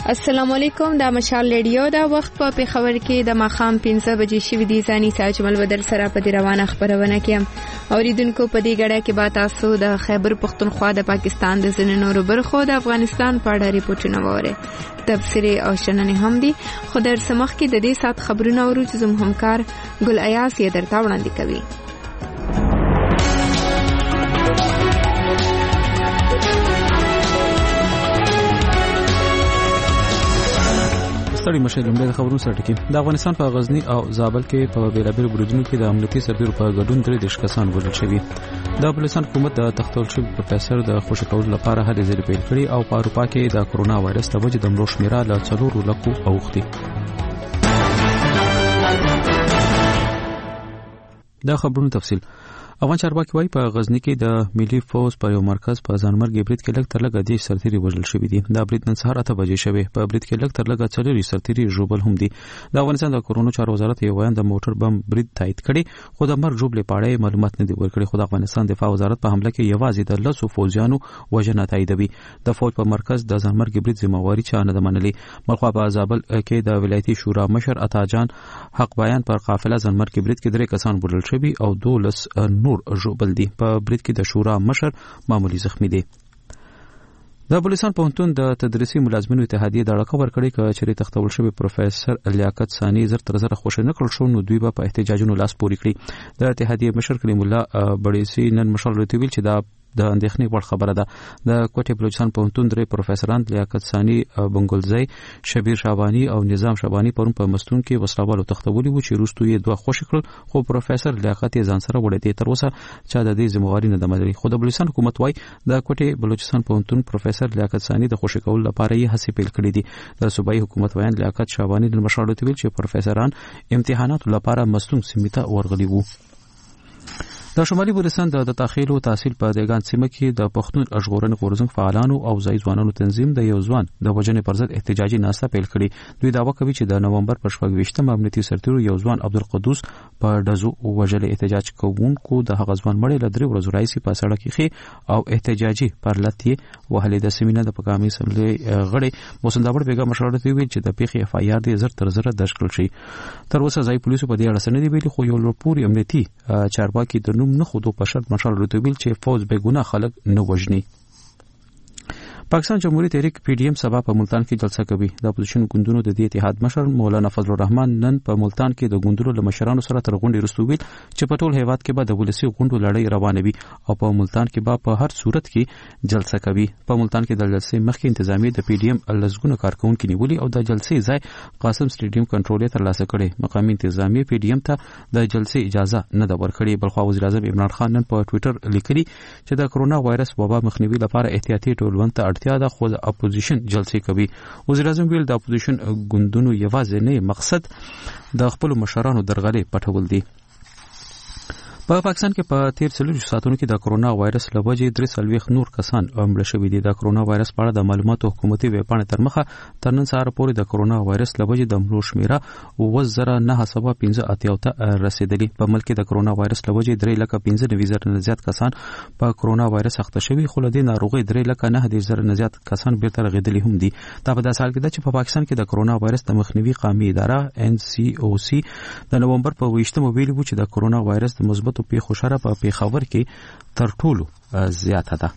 السلام علیکم. دا مشال ریډیو دا وخت په پیښور کې د ماخام 15 بجې شوې دي. ځاني ساجمل بدر سره په دی روانه خبرونه کې اوریدونکو په دې غړې کې با تاسو د خیبر پختونخوا د پاکستان د ځینو نورو برخو د افغانستان په اړه ریپورتونه وره تفسیری او شننې هم دي. خو در سمخ کې د دې سات خبرونه اورو چې زموږ همکار ګل ایاس یې درته وړاندې کوي. ستړي مشه لومړی د خبرونو سره ټکی. د افغانستان په غزنی او زابل کې په بیلابیل بریدونو کې د امنیتي سرتیرو په ګډون 3 کسان وژل شوي. د افغانستان حکومت د تختول شوي پروفیسور د خوشی کولو لپاره هلې ځلې پیل کړي او په اروپا کې د کرونا وایرس د وجې د مړو شمیره له 4 لکو اوښتي. دا خبرونو تفصیل. افغان چارواکي وايي په غزنی کې د ملي فوز په یو مرکز په ځانمرګ برید کې لږ تر لږه 10 سرتیري وژل شوي دي. دا برید نن سهار 8 بجې شوی. په برید کې لږ تر لږه 4 سرتیري ژوبل هم دي. د افغانستان د کرونا چارو وزارت یو بیان د موټر بم برید تایید کړي، خو د مرګ ژوبلې پاړې معلومات نه دي ورکړي. خو د افغانستان دفاع وزارت په حمله کې یوازې د 10 فوجیانو وژنه تاییدوي. د فوج په مرکز د ځانمرګ برید ذمہواری چا نه منلي. ملخوا په زابل کې د ولایتي شورا مشر عطاجان حق بیان پر قافله ځانمرګ برید کې 3 کسان وژل شوي او 12 نور ژوبل دي. په برید کې د شورا مشر معمولی زخمی دي. د بلوچستان پوهنتون د تدریسي ملازمینو اتحادیه د اړه خبر کړي چې تختول شوی پروفیسور لیاقت ثانی زر تر زر خوشی نه کړل شو، نو دوی په احتجاجونو لاس پوري کړی. د اتحادیه مشر کریم الله بړیسی نن مشال رتویل چې دا د اندېښنې وړ خبره ده. د کوټې بلوچستان پوهنتون 3 پروفیسوران لیاقت ثانی بنگلزی، شبیر شعبانی او نظام شعبانی پرون په مستون کې وسلوالو تختولي وو چې وروسته یې 2 خوشی کړل، خو پروفیسور لیاقت یې ځان سره وړي. تر اوسه چا د دې ذمہواری نه منلې. خو د بلوچستان حکومت وايي د کوټې بلوچستان پوهنتون پروفیسور لیاقت ثانی د خوشی کولو لپاره یې هڅې پیل کړې دي. د صوبایي حکومت ویان لیاقت شعبانی د مشورې ویل چې پروفیسوران امتحاناتو لپاره مستون سیمې ته ورغلي وو. د شمالي بلوچستان د تاخیل او تحصیل په دګان سیمه کې د پښتون ژغورنې غورځنګ فعالانو او ځای ځوانانو تنظیم د یو ځوان د وژنې پر ضد احتجاجي ناسته پیل کړي. دوی دعوا کوي چې د نومبر په 28 امنیتي سرتیرو یو ځوان عبدالقدوس په ډزو وژل. احتجاج کوونکو د هغه ځوان مړی له 3 ورځې راځي په سړک کې او احتجاجي پرلطي وهلې. د سیمینه د پګامي سملې غړي موسنداور بیګم مشورت ویل چې د پیښې اف آی آر د زر تر زر درج کړل شي. تر اوسه ځای پولیسو په دې اړه سند دی ویلي، خو یو لوړپوړی امنیتي چارواکي د نوم نه خودو په شرط مشال رتویل چې فوج به ګناه خلک نه وژني. پاکستان جمهوریت تحریک پی ډی ایم سبا په ملتان کې جلسه کوي. د اپوزیشن ګوندونو د دې اتحاد مشر مولانا فضل الرحمن نن په ملتان کې د ګوندونو له مشرانو سره تر غونډې وروسته ویل چې په ټول هیواد کې به د ولسي غونډو لړۍ روانه وي او په ملتان کې به په هر صورت کې جلسه کوي. په ملتان کې د جلسې مخکې انتظامیه د پی ډی ایم لزګونو کارکونکو نیولي او د جلسې ځای قاسم سټیډیم کنټرول ترلاسه کړي. مقامي انتظامیه پی ډی ایم ته د جلسې اجازه نه ده ورکړې. بلخوا وزیر اعظم عمران خان نن په ټوئیټر لیکلي چې د کرونا وایرس وبا مخنیوي لپاره احتیاطي ټولون ته اړتیا ده، خو اپوزیشن جلسې کوي. وزیر اعظم ویل د اپوزیشن ګوندونو یوازې نه مقصد د خپل مشرانو درغلې پټول دي. په پاکستان کې په 13 ساعتونو کې د کرونا وایرس له وجې 3 نور کسان مړه شوي دي. د کرونا وایرس په اړه د معلوماتو حکومتي ویبپاڼې تر مخه تر نن سهار پورې د کرونا وایرس له وجې د مړو شمیره 2915 ته رسیدلي. په ملک کې د کرونا وایرس له وجې 3,15,000 نه زیات کسان په کرونا وایرس اخته شوي، خو له دې ناروغۍ 3,09,000 نه زیات کسان بیرته رغېدلي هم دي. دا په داسې حال کې ده چې په پاکستان کې د کرونا وایرس د مخنیوي قومي اداره NCOC د نومبر په 28 ویلي و چې د کرونا وایرس د مثبت پیښو شره په پیښور کې تر ټولو زیاته ده.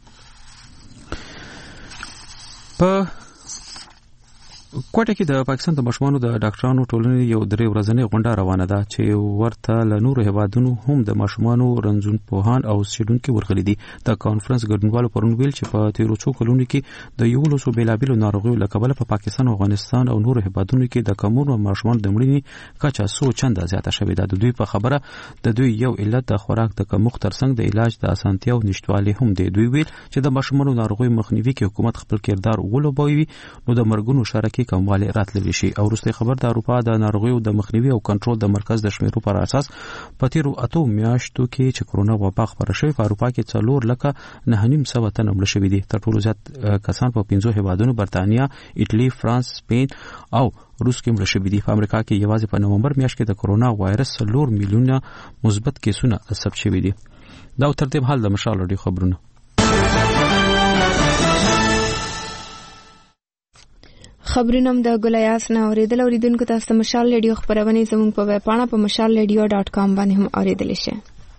په کوټه کې د پاکستان د مشمانو د ډاکټرانو ټولنې یو 3 ورځنۍ غونډه روانه ده چې ورته له نورو هیوادونو هم د مشمانو رنځون پوهان او سیډونکو ورغلي دي. د کانفرنس ګډونوالو پرون ویل چې په 13 کلونو کې د یو لسو بیلابیلو ناروغیو له کبله په پاکستان او افغانستان او نورو هیوادونو کې د کمونو مشمانو د مړینې کچه 100 چنده زیاته شوې ده. د دوی په خبره د دوی یو علت د خوراک د کمښت ترڅنګ د علاج د اسانتیا او نشټوالي هم دی. دوی ویل چې د مشمانو ناروغیو مخنیوي کې حکومت خپل کردار ولوبوي نو د مرګونو شرکې کموالی راتللی شي. او وروسته خبر د اروپا د ناروغیو د مخنیوي او کنټرول د مرکز د شمیرو پر اساس په تیرو 8 میاشتو کې چې کرونا وبا خپره شوې په اروپا کې 4,900 تنه مړه شوي دي. تر ټولو زیات کسان په 15 هیوادونو برتانیا، ایټالي، فرانس، سپین او روس کې مړه شوي دي. په امریکا کې یوازې په نومبر میاشت کې د کرونا وایرس 4 میلیونه مثبت کیسونه ثبت شوي دي. دا ترتیب حال د مشال لري خبرونه. خبرونه د ګلیاس نه اوریدل. اوریدونکو تاسو مشال ریډیو خبرونه زموږ په ویب پاڼه په mashalradio.com باندې هم اوریدلی شئ.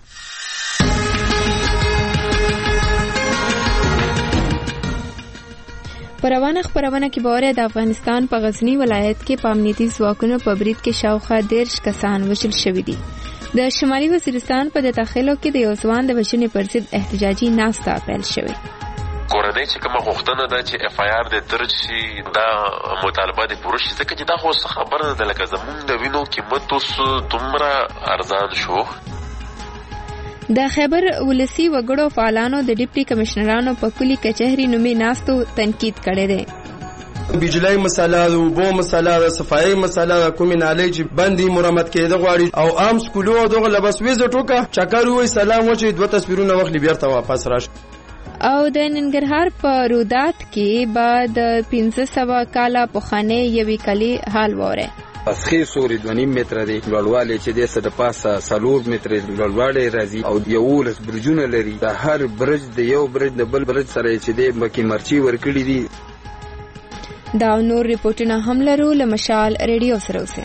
پروانه خبرونه کې باور د افغانستان په غزنی ولایت کې په امنیتي ځواکونو په برید کې شاوخوا 13 کسان وژل شوي دي. د شمالي وزیرستان په داخلو کې د یو ځوان د وژنې پر ضد احتجاجي ناسته پیل شوې. کورنۍ چې کومه غوښتنه ده چې اف آی آر د درج شي دا مطالبه د پوره شي، ځکه چې دا خو خبره ده لکه زمونږ د وینو قیمت اوس دومره ارزان شو. د خیبر ولسی وګړو فعالانو د ډیپټي کمشنرانو په کلی کچهری نومي ناستو تنقید کړی دی. بجلی مسله د اوبو مسله د صفایي مسله د کومې نالۍ چې بندي مرمت کېده غواړي او عام سکولو دغه لبس ویزه ټوکه چکر وای سلام وچې دوه تصویرونه وخت بیرته واپس راش. او د ننګرهار په رودات کې بعد 1500 کاله پخانه یوې کلی حال وره. اسخي سوري 2.5 متره دی لوړوالی چې د سد پاسه 4 متره لوړوالی راځي او یو لس برجونه لري. د هر برج د یو برج د بل برج سره چې د مکی مرچی ورکړي دي. دا نور ریپورتونه هم لرو لمشال ریډیو سره اوسه.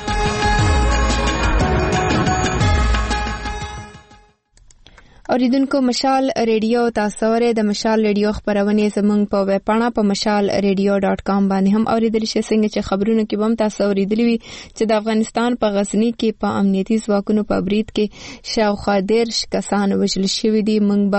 اوریدونکو مشال ریډیو تاسو ورې د مشال ریډیو خبرونه زموږ په ویب پاڼه په mashalradio.com باندې هم اوریدل شئ. څنګه چې خبرونه کې هم تاسو اوریدلی وي چې د افغانستان په غزنی کې په امنیتي ځواکونو په برید کې شاوخوا 13 کسان وژل شوي دي. موږ به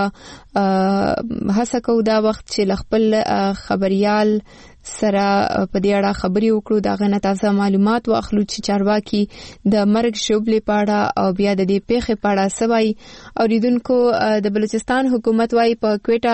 هڅه کوو دا وخت چې خپل خبريال سره په دې اړه خبري وکړو، دا غنه تازه معلومات واخلو چې چارواکي د مرګ شوبلې پاړه او بیا د دې پیښې پاړه سوي. اوریدونکو د بلوچستان حکومت وايي په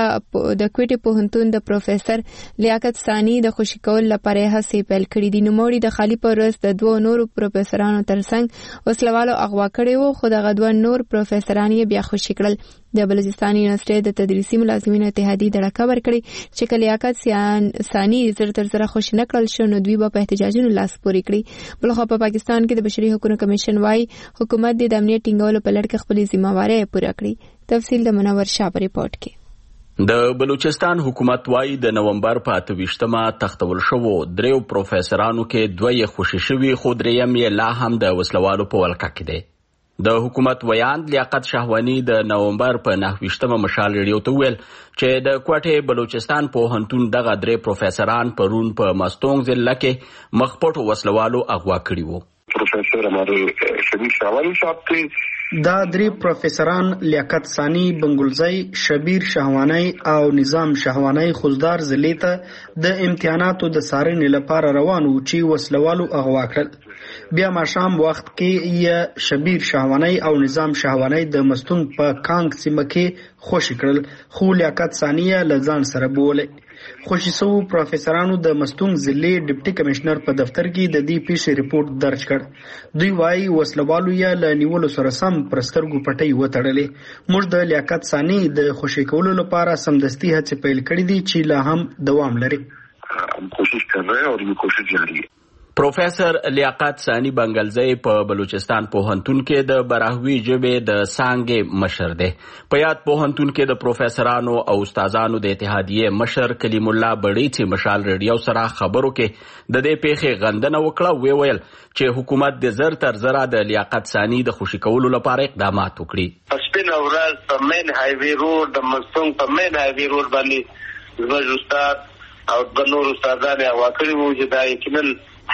کوټه پوهنتون د پروفیسور لیاقت ثانی د خوشی کول لپاره هڅې پیل کړې دي. نو موري د خالی پروس د دوه نورو پروفیسورانو ترڅنګ وسلوالو اغوا کړي وو، خو دغه دوه نور پروفیسوران یې بیا خوشی کړل. د بلوچستان یونیورسيټي د تدریسي ملازمینو اتحادیې د راکبر کړي چې لیاقت ثانی تر خوش نکړل شو نو دوی په احتجاجونو لاس پورې کړی. بلخو په پاکستان کې د بشري حقوقو کمیشن وايي حکومت د امنیت ټینګولو په لړ کې خپل ځمواري پوره کړې. تفصیل د منور شاه په ریپورت کې. د بلوچستان حکومت وايي د نومبر په 28مه تختول شو 3 پروفیسورانو کې 2 خوشی شوي، خو 3 یې لا هم د وسلوالو په ولکه کې دي. د حکومت ویاند لیاقت شهوانی د نومبر په 29مه مشال ریډیو ته ویل چې د کوټه بلوچستان پوهنتون دغه 3 پروفیسوران پرون په مستونګ ضلع کې مخپټو وسلوالو اغوا کړي وو. प्रोफेसर हमारे शबीर शाहवानी साहब थे. دا 3 پروفیسوران لیاقت ثانی بنګلزی، شبیر شهوانی او نظام شهوانی خوزدار ضلع ته د امتحاناتو د څارنې لپاره روان وو چې وسلوالو اغوا کړل. بیا ماښام وخت کې یې شبیر شهوانی او نظام شهوانی د مستونګ په کانګ سیمه کې خوشی کړل، خو لیاقت ثانی له ځان سره بوله. خوشی سو پروفیسورانو د مستونګ ضلع ډیپټي کمشنر په دفتر کې د دې پیښې ریپورت درج کړ. دوی وايي وسلوالو یې له نیولو سره سم پرسترګو پټي وتړلې. موږ د لیاقت ثانی د خوشی کولو لپاره سمدستي هڅې پیل کړې دي چې لا هم دوام لري. हम कोशिश कर रहे हैं और ये कोशिश जारी है. پروفیسور لیاقت ثانی بنګلزی په بلوچستان پوهنتون کې د براهوي ژبې د څانګې مشر دی. په یاد پوهنتون کې د پروفیسورانو او استادانو د اتحادیې مشر کلیم الله بړی چې مشال ریډیو سره خبرو کې د دې پیښې غندنه وکړه، ویل چې حکومت د زر تر زره د لیاقت ثانی د خوشی کولو لپاره اقدامات وکړي. سپین اورال په مین هایوی روډ د مستونګ په مین هایوی روډ باندې زموږ استاد او د نور استادانو واکړي وو چې دا یقینا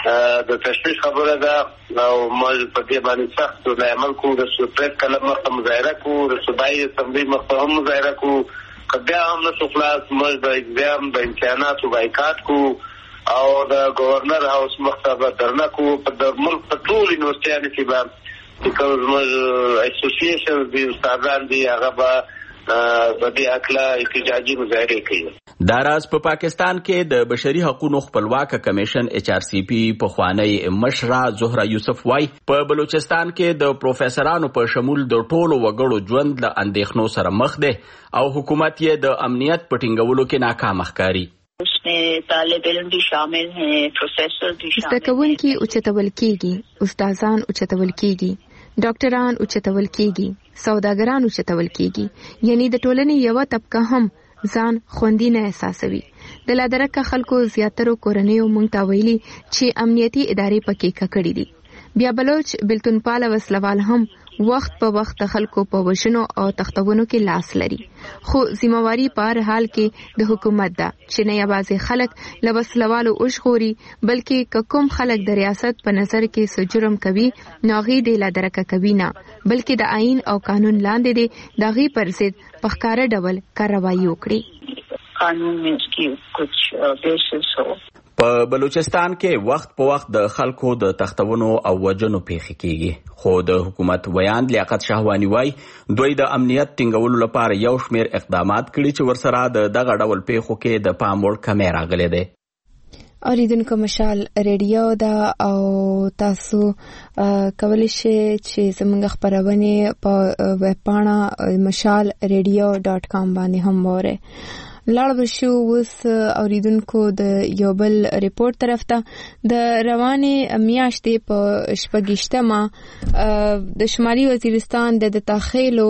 د تشویش خبره ده او موږ په دې باندې سخت عمل کوو. د سپریټ کلم مخه مظاهره کوو، د صوبایي اسمبلی مخه هم مظاهره کوو. بیا هم نشو خلاص موږ د اگزام د امتحاناتو بایکاټ کوو او د گورنر هاوس مخه به درنه کوو. په د ملک په ټول یونیورسيټیانو کې به کوم موږ اسوسییشن د استادان دي هغه به په دې اکلا احتجاجي مظاهره کوي. دا راز په پاکستان کې د بشري حقوقو خپلواک کمیشن HRCP په خوانی مشره زهره یوسف وايي په بلوچستان کې د پروفیسورانو په شمول د ټولو وګړو ژوند له اندېښنو سره مخ دی او حکومت یې د امنیت په ټینګولو کې ناکام ښکاري. طالب علم بھی شامل ہیں، پروفیسر بھی شامل ہیں. زدهکوونکي اوچتول کیږي، استادان اوچتول کیږي، ډاکټران اوچتول کیږي، سوداګران اوچتول کیږي. یعنی د ټولنې یو طبقه هم ځان خوندي نه احساسوي. د لادرکه خلکو زیاترو کورنیو مونږ ته ویلي چې امنیتي ادارې پکې ککړې دي. بیا بلوچ بلتون پاله وسلوال هم وخت په وخت خلکو په وژنو او تختونو کې لاس لري، خو ذمہواری په هر حال کې د حکومت ده چې نه یوازې خلک له وسلوالو وژغوري بلکې کوم خلک د ریاست په نظر کې څه جرم کوي نو هغې د لادرکه کوي نه، بلکې د آئین او قانون لاندې دي د هغې پر ضد په ښکاره ډول کاروایي وکړي. قانون میں اس کی کچھ بیسس ہو. په بلوچستان کې وخت په وخت د خلکو د تختونو او وژنو پیښې کیږي، خو د حکومت ویاند لیاقت شهوانی وای دوی د امنیت ټینګولو لپاره یو شمیر اقدامات کړي چې ورسره د دغه ډول پیښو کې د پام وړ کمی راغلی دی. اوریدونکو مشال ریډیو دا او تاسو کولی شئ چې زموږ خپرونه په ویب پاڼه mashalradio.com باندې هم وره. لاړ بشو اوس اوریدونکو د یو بل ریپورت طرف ته. د روانې میاشتې په 28 د شمالي وزیرستان د تاخیلو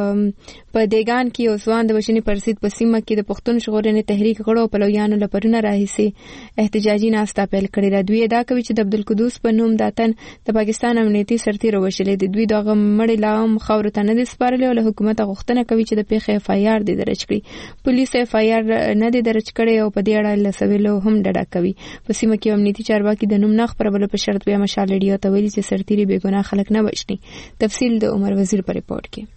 په دیگان کې یو ځوان د وژنې پر ضد په سیمه کې د پښتون ژغورنې تحریک غړو او پلویانو له پرونه راهیسې احتجاجي ناسته پیل کړې ده. دوی ادعا کوي چې د عبدالقدوس په نوم دا تن د پاکستان امنیتي سرتیرو وژلې دي. دوی دغه مړی لا هم خاورو ته نه دي سپارلی او له حکومته غوښتنه کوي چې د پیښې FIR دې درج کړي. پولیس FIR نه دي درج کړي او په دې اړه له سویلو هم ډډه کوي. په سیمه کې امنیتي چارواکي د نوم نه خپرولو په شرط بیا مشال ریډیو ته ویلي چې سرتیري بې ګناه خلک نه وژني. تفصیل د عمر وزیر په ریپورت کې.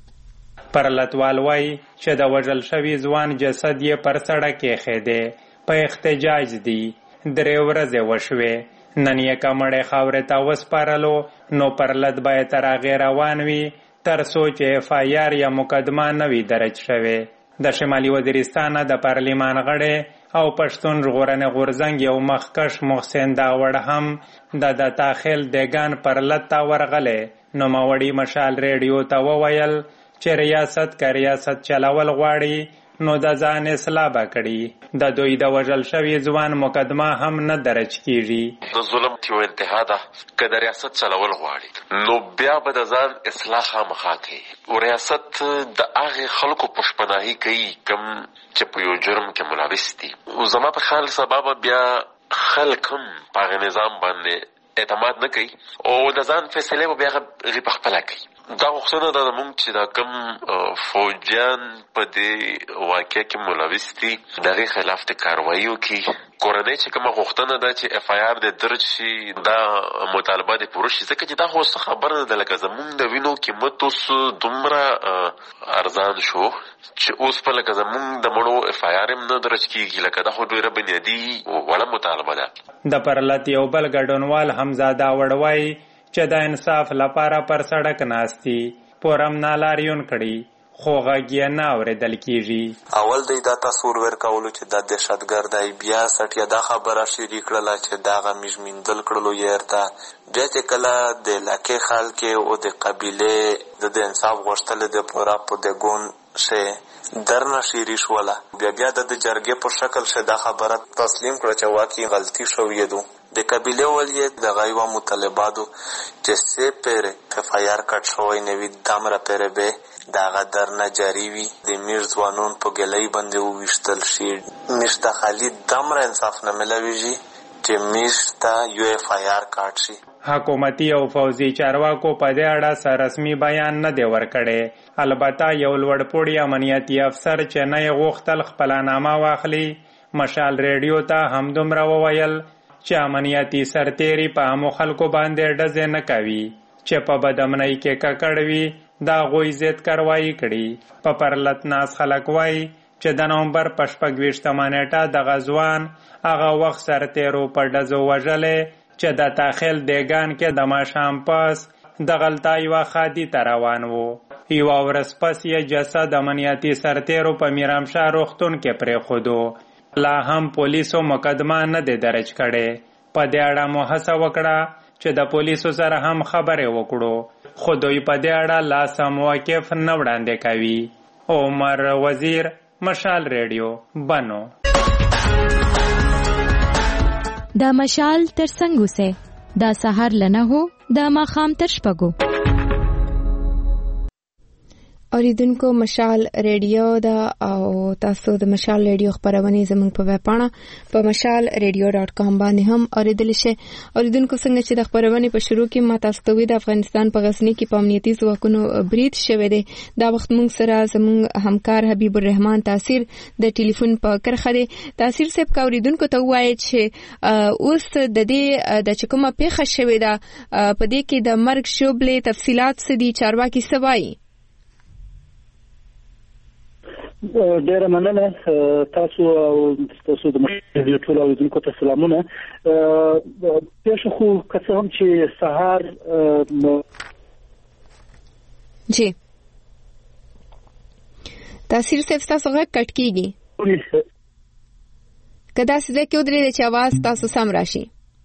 پرلتوال وایي چې د وژل شوي ځوان جسد یې پر سړک ایښی دی. په احتجاج دي 3 ورځې وشوې، نن یې که مړی خاورې ته وسپارلو نو پرلت باید تر هغې روان وي تر څو چې FIR یا مقدمه نه وي درج شوې. د شمالي وزیرستان د پارلیمان غړی او پښتون ژغورنې غورځنګ یو مخکښ محسن داوړ هم د تاخیل دیگان پرلت ته ورغلی. نوموړي مشال ریډیو ته وویل چې ریاست که ریاست چلول غواړي نو د ځان اصلاح به کړي. د دوی د وژل شوي ځوان مقدمه هم نه درج کیږي. د ظلم یو انتها ده، که د ریاست چلول غواړي نو بیا به د ځان اصلاح خامخا کوي. ریاست د هغې خلکو پشپناهي کوي کوم چې په یو جرم کې ملوث دي. زما په خیال سبا به بیا خلک هم په هغې نظام باندې اعتماد نه کوي او د ځان فیصلې به بیا هغې پخپله کوي. دا غوښتنه ده زموږ چې دا کوم فوجیان په دې واقعه کې ملوث دي د هغې خلاف د کاروایي وکړي. کورنۍ چې کومه غوښتنه ده چې FIR د درج شي دا مطالبه د پوره شي، ځکه چې دا خو څه خبره ده لکه زموږ د وینو قیمت اوس دومره ارزان شو چې اوس په لکه زموږ د مړو FIR هم نه درج کیږي. لکه دا خو ډېره بنیادي وړه مطالبه ده. د پرلت یو بل ګډونوال حمزه داوړ وایي چې د انصاف لپاره پر سړک ناستي پورم نالاریون کړي خو غږ یې نه اورېدل کېږي. اول دوی دا تصور ورکولو چې دا دهشتګرد دی، بیا سټیا دا خبره شریک کړله چې دا غمیز میندل کړلو یې ورته، بیا چې کله د علاقې خلک او د قبیلې د انصاف غوښتل د پوره په دګون شه درنه شیری شوله، بیا د جرګې په شکل شه دا خبره تسلیم کړه چې واقعي غلطي شوې ده. د قبیلې ولیت د غیوه مطالباتو چې سه پیر FIR کټ شوی نوی دامره پیر به داغه درنه جاری وي. د میر ځوانون په ګلۍ باندې وویشتل شي، میشته خالي دامره انصاف نه ملويږي چې میشته یو FIR کټ شي. حکومتي او فوزي چارواکو په دې اړه سره رسمي بیان نه دی ورکړی. البته یو لوړپوړی امنیتي افسر چې نه یې غوښتل خپله نامه واخلي مشال ریډیو ته همدومره وویل چې امنیتي سرتیري په عامو خلکو باندې ډزې نه کوي، چې په بدامنۍ کې ککړ وي د هغوی ضد کاروایي کړي. په پرلت ناز خلک وایي چې د نومبر په 26 نیټه دغه ځوان هغه وخت سرتیرو په ډزو وژلی چې د تاخیل دیگان کې د ماښام پاس د غلطه یوه خادي ته روان و. یوه ورځ پس یې جسد امنیتي سرتیرو په میرامشاه روغتون کې پرېښودو. لا هم پولیسو مقدمه نه دی درج کړی. په دې اړه مو هڅه وکړه چې د پولیسو سره هم خبرې وکړو، خو دوی په دې اړه لا سم موقف نه وړاندې کوي. عمر وزیر، مشال ریډیو، بنو. دا مشال تر څنګه سه دا سحر لنه هو دا ماخام تر شپږو. اوریدونکو مشال ریډیو دا او تاسو د مشال ریډیو خبرونه زموږ په ویب پاڼه په mashalradio.com باندې هم اوریدل شي. اوریدونکو څنګه چې د خبرونه په شروع کې ما تاسو ته د افغانستان په غزنی کې په امنیتي ځواکونو برید شوه دی. دا وخت موږ سره زموږ همکار حبیب الرحمن تاثیر د ټلیفون په کرخه دی. تاثیر صاحب کا اوریدونکو ته وایي چې اوس د دې د چکمه پیښه شوه دا په دې کې د مرګ شوبلې تفصيلات څه دي چارواکي څه وایي؟ ډېر مننه تاسو د مشهور ټول اوریدونکو ته سلامونه. پیښه خو که هم چې سهار جی تاثیر صاحب تاسو غږ کټ کیږي کدا سده کې ودرې چې आवाज تاسو سم راشي.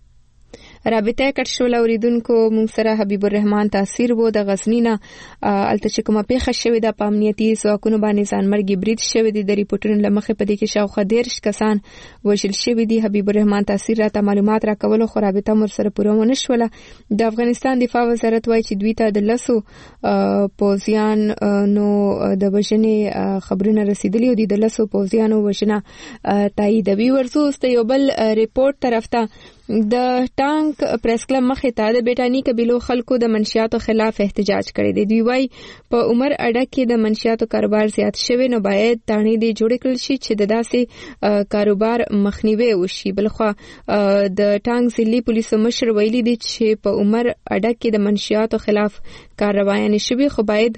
رابطه کټ شول اوریدونکو موږ سره حبیب الرحمن تاثیر وو د غزنینا الته چې کومه پیښه شوې ده په امنیتي ځواکونو باندې ځانمرګي برید شوې دي. د ریپورټونو لمخې په دې کې شاوخوا 10 کسان وژل شوي دي. حبیب الرحمن تاثیر راته معلومات راکول خو رابطه مر سره پوره ونه شوله. د افغانستان دفاع وزارت وایي چې دوی ته د لسو پوزیان نو د وژنې خبرونه رسیدلي او د لسو پوزیانو وژنه تاییدوي. ورسوست یو بل ریپورت طرف ته د ټانک پریس کلب مخې ته د بیٹانی قبیلو خلکو د منشیاتو خلاف احتجاج کړی دی. دوی وايي په عمر اډه کې د منشیاتو کاروبار زیات شوی نو باید تانې دی جوړ کړل شي چې د داسې کاروبار مخنیوي وشي. بلخو د ټانک ضلعي پولیسو مشر ویلي دی چې په عمر اډه کې د منشیاتو خلاف کاروایي نشوي خو باید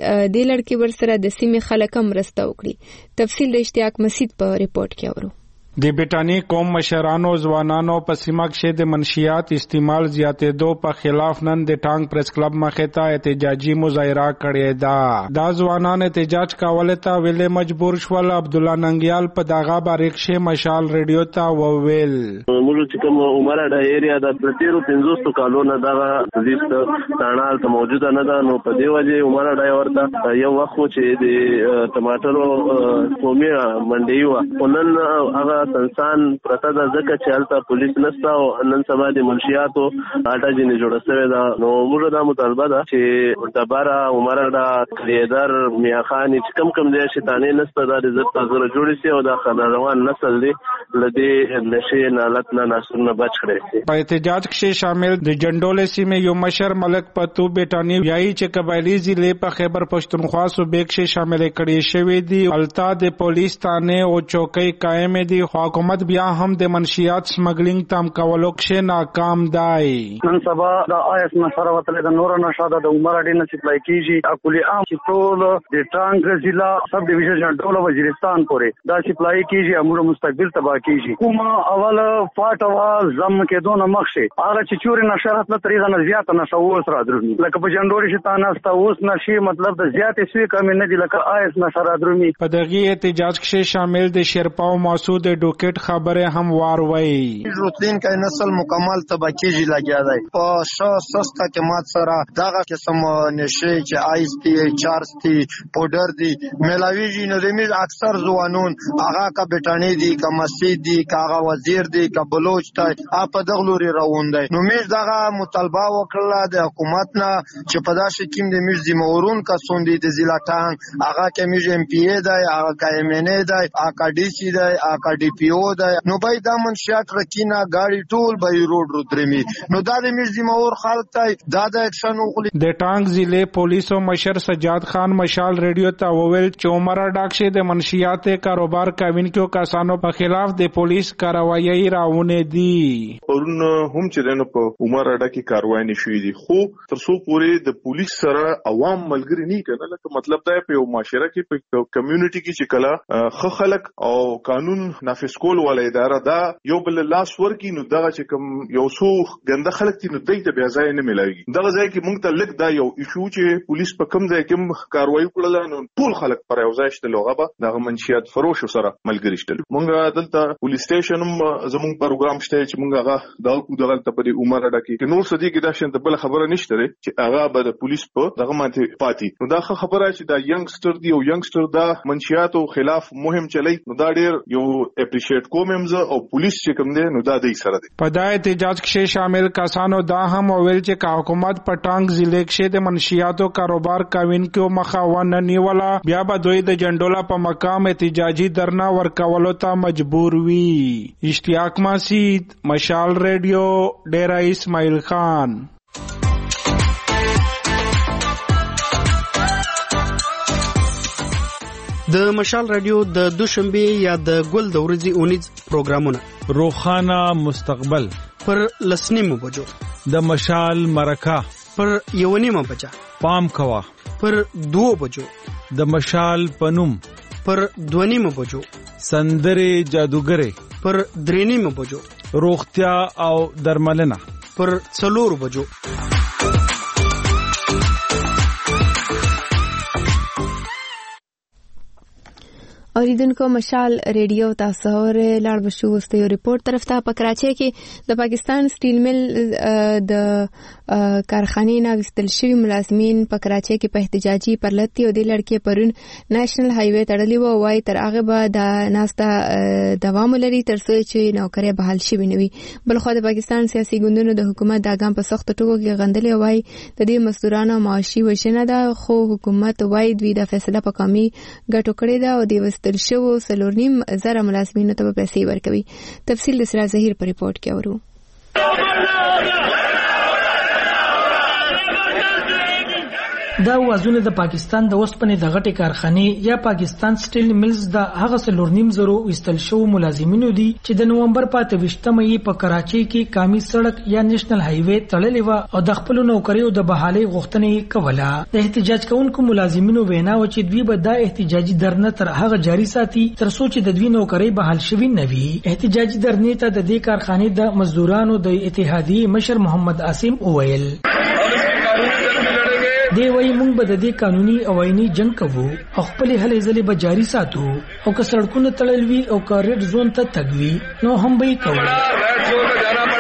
د لړکی ورسره د سیمې خلک هم مرسته وکړي. تفصیل د اشتیاق مسید په ریپورت کې اورو. د بیٹانی قوم مشرانو ځوانانو په سیمه کې د منشیات استعمال زیاتېدو په خلاف نن د ټانک پریس کلب مخې ته احتجاجي مظاهره کړې ده. دا ځوانان احتجاج کول ته ویلې مجبور شول. عبد الله ننګیال په دغه باریکشه مشال ریډیو ته وویل موږ چې کوم عمر د ایریا د پرتیرو 500 کالو نه دا زیست تانال ته موجوده نه ده نو په دی وجه عمر د ورته یو وخت چې د ټماټرو قومي منډي و نن هغه سنسان پرته د ځکه چې هلته پولیس نشته او نن سبا د منشیاتو اټه جنې جوړه شوې ده. نو موږ دا مطالبه ده چې دبره عمر د کلیدر میاخانی چې کم دی شیطانې نشته د عزت زره جوړې شي او د خنروان نسل دی لدی نشي نالت نه ناسونه بچ کړي. په احتجاج کې شامل د جندولې سیمې یو مشر ملک پتو بیٹانی یای چې قبایلی ضلع په خیبر پښتونخوا صوبې کې شامل کړي شوی دی. التا د پولیس تانه او چوکۍ قائم دي. حکومت بیا هم د منشیات سمګلینګ تام کولو کې ناکام دی. نن سبا د آیس نشره وتل د نور نشاده د عمر اډې نه سپلای کیږي. اکولی عام چې ټول د ټانک ضلع سب ډیویژن ټول وزیرستان پورې دا سپلای کیږي. امور مستقبل تبا کیږي. کومه اول فاټوا زم کې دونه مخشه هغه چې چوري نشرات نه طریقه نه زیاته نشو اوس را درمي لکه په جندوري شتانه استا اوس نشي مطلب د زیاتې سوي کم نه دي لکه آیس نشره درمي. په دغه احتجاج کې شامل د شرپاو مسعود ډوکټ خبره هم واروي. روتلین کا نسل مکمل تبکیږي لګیا دی په شو سستا کې مات سره دغه قسم نشي چې آیس تی چارج تی پودر دی ملاویږي نو دمیز اکثر ځوانون هغه کا بیٹانی دی کا مسجد دی کا وزیر دی کا بلوچ ته اپ دغلوري روان دی. نو میز دغه مطالبه وکړه د حکومت نه چې په داسې کې د میز د مورون کا سوندې د ضلع ټانګ هغه کې میز ام پی ای دی هغه کا ام ان ای دی هغه ډی سی دی هغه ډی پی او دی. نو باید دا منشیات رکینا گاڑی ټول به روډ رو درمي نو دا د میز د مور خلک ته دا د اکشن وکړي. د ټانګ ضلع پولیسو مشر سجاد خان مشال ریډیو ته وویل چې عمر ډاکشه د منشیات کاروبار کوونکو کسانو په خلاف د پولیس کاروایی راونه دي. پرون هم چې نو په عمر اډه کې کاروایی نشوي دي خو تر څو پورې د پولیس سره عوام ملګری نه کړي لکه مطلب دا په معاشره کې په کمیونټي کې چې کله خلک او قانون نافذ کول ولې اداره دا یو بل لاس ورکی نو دغه چې کوم یو څو ګنده خلک دي نو دایته بیا ځای نه ملایږي. دغه ځای کې مونږ ته لګ دا یو ایشو چې پولیس په کوم ځای کې کاروایی کړل نو ټول خلک پر یو ځای شته لوغه دغه منشیات فروش سره ملګری شته. مونږ دلته پولیس سټیشن هم زموږ پروګرام شته چې مونږ هغه دغه ته په عمر اډه کې نور سدي کې دا شنت بل خبره نشته چې هغه به د پولیس په دغه ماته پاتې. نو دا خبره چې دا ینګستر دی او ینګستر دا منشیاتو خلاف مهم چلی نو دا ډیر یو اپریشیټ کوم هم او پولیس چې کوم دی نو دا د سره دی. په دا احتجاج کې شامل کسانو دا هم ویل چې کا حکومت په ټانګ ضلع کې د منشیاتو کاروبار کاوین کې مخه ونه نیولا بیا به دوی د جندولا په مقام احتجاجي درنا ورکولو ته مجبور وي. اشتیاق مسید، مشال ریډیو، ډیرا اسماعیل خان. د مشال رادیو د دوشنبه یا د ګل د ورځې اونیز پروګرامونه روخانه مستقبل پر لسنیمو بجو، د مشال مرکه پر یونیمه بجا، پام کوا پر 2 بجو، د مشال پنوم پر 2 بجو، سندره جادوګره پر 3 بجو، روغتیا او درملنه پر 4 بجو. اوریدونکو مشال ریډیو تاسو اورئ. لاړ بشو وسته یو ریپورت طرف ته. په کراچۍ کې د پاکستان سټیل مل د کارخانې نه وستل شوی ملازمین په کراچۍ کې په احتجاجي پرلطي او د لړکې پرون نېشنل هایوي تړلی وو. وای تر هغه به د ناسته دوام لري تر څو چې نوکری بحال شي بنوي. بل خو د پاکستان سیاسي ګوندونو د حکومت د اقدام په سخت ټکو کې غندلې وای د دې مزدورانو معاشي وژنه ده، خو حکومت وای دوی د فیصله په کامي ګټو کړې ده او د تل شو 4.5 ملازمینو ته پیسې ورکوي. تفصیل د سراج ظهیر په ریپورت کې اورو. دا وازونه د پاکستان د وسپنې د غټي کارخانې یا پاکستان سټیل ملز د هغه 4.5 وستل شو ملازمینو دي چې د نومبر په 28مه په کراچۍ کې کامي سړک یا نېشنل هایوي تړلې و او د خپل نوکریو د بحالي غوښتنې کوله. د احتجاج کوونکو ملازمینو وینا و چې دوی به د احتجاجي درنه تر هغه جاري ساتي تر څو چې د دوی نوکری بحال شوي نه وي. احتجاجي درنې ته د دې کارخانې د مزدورانو د اتحادیې مشر محمد عاصم وویل دی وای مونږ به د دې قانوني او آئینی جنگ کوو او خپل هلې ځلې به جاری ساتو او که سړکونه تړلوي او که ریډ زون ته تګوي نو هم به کوو.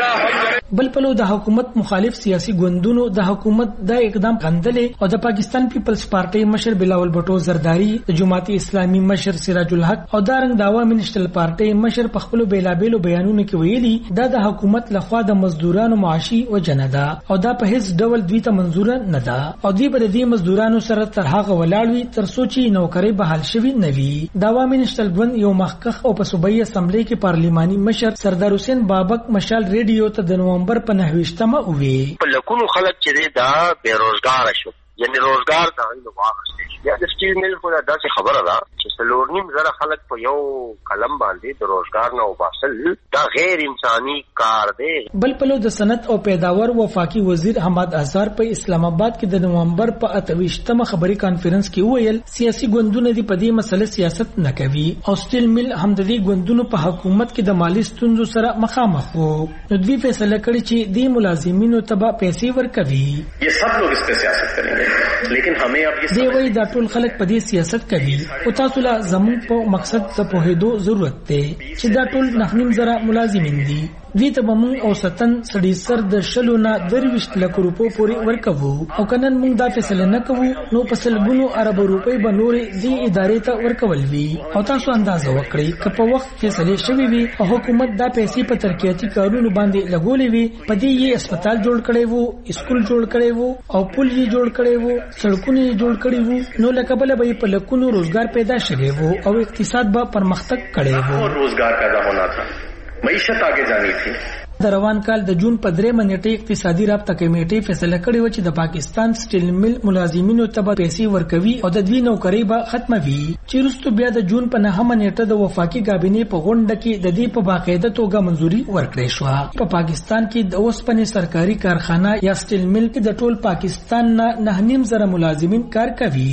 بل پلو د حکومت مخالف سیاسي ګوندونو د حکومت د اقدام غندلې او د پاکستان پیپلز پارټي مشر بلاول بټو زرداری، د جماعت اسلامي مشر سراج الحق او د رنګ داوا منشتل پارټي مشر په خپل بیلابېلو بیانونو کې ویلي دا د حکومت لخوا د مزدورانو معاشي وجنه ده او دا په هیڅ ډول دوی ته منظور نه ده او دوی به د دې مزدورانو سره تر هغه ولاړوي تر څو چې نوکری بحال شوي نه وي. داوا منشتل ګوند یو مخکخ او په صوبایي اسمبلی کې پارلیماني مشر سردار حسین بابک مشال ریډیو ته د نومبر په 9 وی په لکونو خلک چې دا بیروزګار شو یعنی روزګار دا نه واخیستل شي. د سټیل مل خو دا څه خبره ده چې 4.5 خلک په یو قلم باندې د روزګار نه وباسل دا غیر انساني کار دی. بل پلو د صنعت او پیداوار وفاقي وزیر حماد اظهر په اسلام آباد کې د نومبر په 28مه خبري کانفرنس کې وویل سیاسي ګوندونه د پدې مسله سیاست نه کوي او سټیل مل هم د دې ګوندونو په حکومت کې د مالی ستونزو سره مخامخ وو. نو دوی فیصله کړې چې د ملازمینو ته پیسې ورکوي. یہ سب لوگ اس پہ سیاست کریں گے لیکن ہمیں اب دی وای دا ټول خلک په دې سیاست کوي او تاسو لا زموږ په مقصد ته پوهېدو ضرورت دی چې دا ټول 9.5 ملازمین دي. دوی ته موږ او ستن سړي سر د 20 نه 23 لک روپو پورې ورکوو او کنن موږ دا فیصله نه کوو نو په سلګونو ارب روپۍ به نورې دې ادارې ته ورکول وي او تاسو اندازه وکړئ که په وخت فیصله شوي وي او حکومت دا پیسې په ترقیاتي کارونو باندې لګولې وي په دې یې هسپتال جوړ کړی وو، اسکول جوړ کړی وو او پل یې جوړ کړی وو، سړکونه یې جوړ کړی وو نو لکه بل به په لکونو روزګار پیدا شوی وو او اقتصاد به پرمختګ کړی وو. روزګار پیدا ہونا تھا، معیشت آگے جانی تھی. د روان کال د جون په 3 نیټه اقتصادي رابطه کمیټې فیصله کړې و چې د پاکستان سټیل مل ملازمینو ته به پیسې ورکوي او د دوی نوکری به ختموي چې وروسته بیا د جون په 9 نیټه د وفاقي کابینې په غونډه کې د دې په باقاعده توګه منځوري ورکړې شو. په پاکستان کې د اوسپنې سرکاري کارخانه یا سټیل مل کې د ټول پاکستان نه 9.5 ملازمین کار کوي.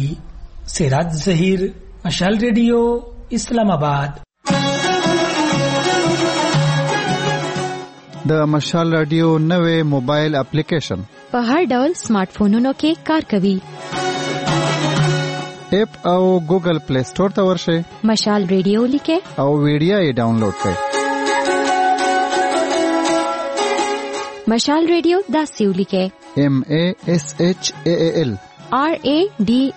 سراج ظهیر، مشال ریډیو، اسلام آباد. د مشال رادیو نوې موبایل اپلیکیشن په هر ډول سمارټ فونونو کې کار کوي. اپ او ګوګل پلی سٹور ته ورشئ، مشال ریډیو لیکئ او ویډیو یې ډاونلوډ کړئ. مشال ریډیو داسې ولیکئ MASHAAL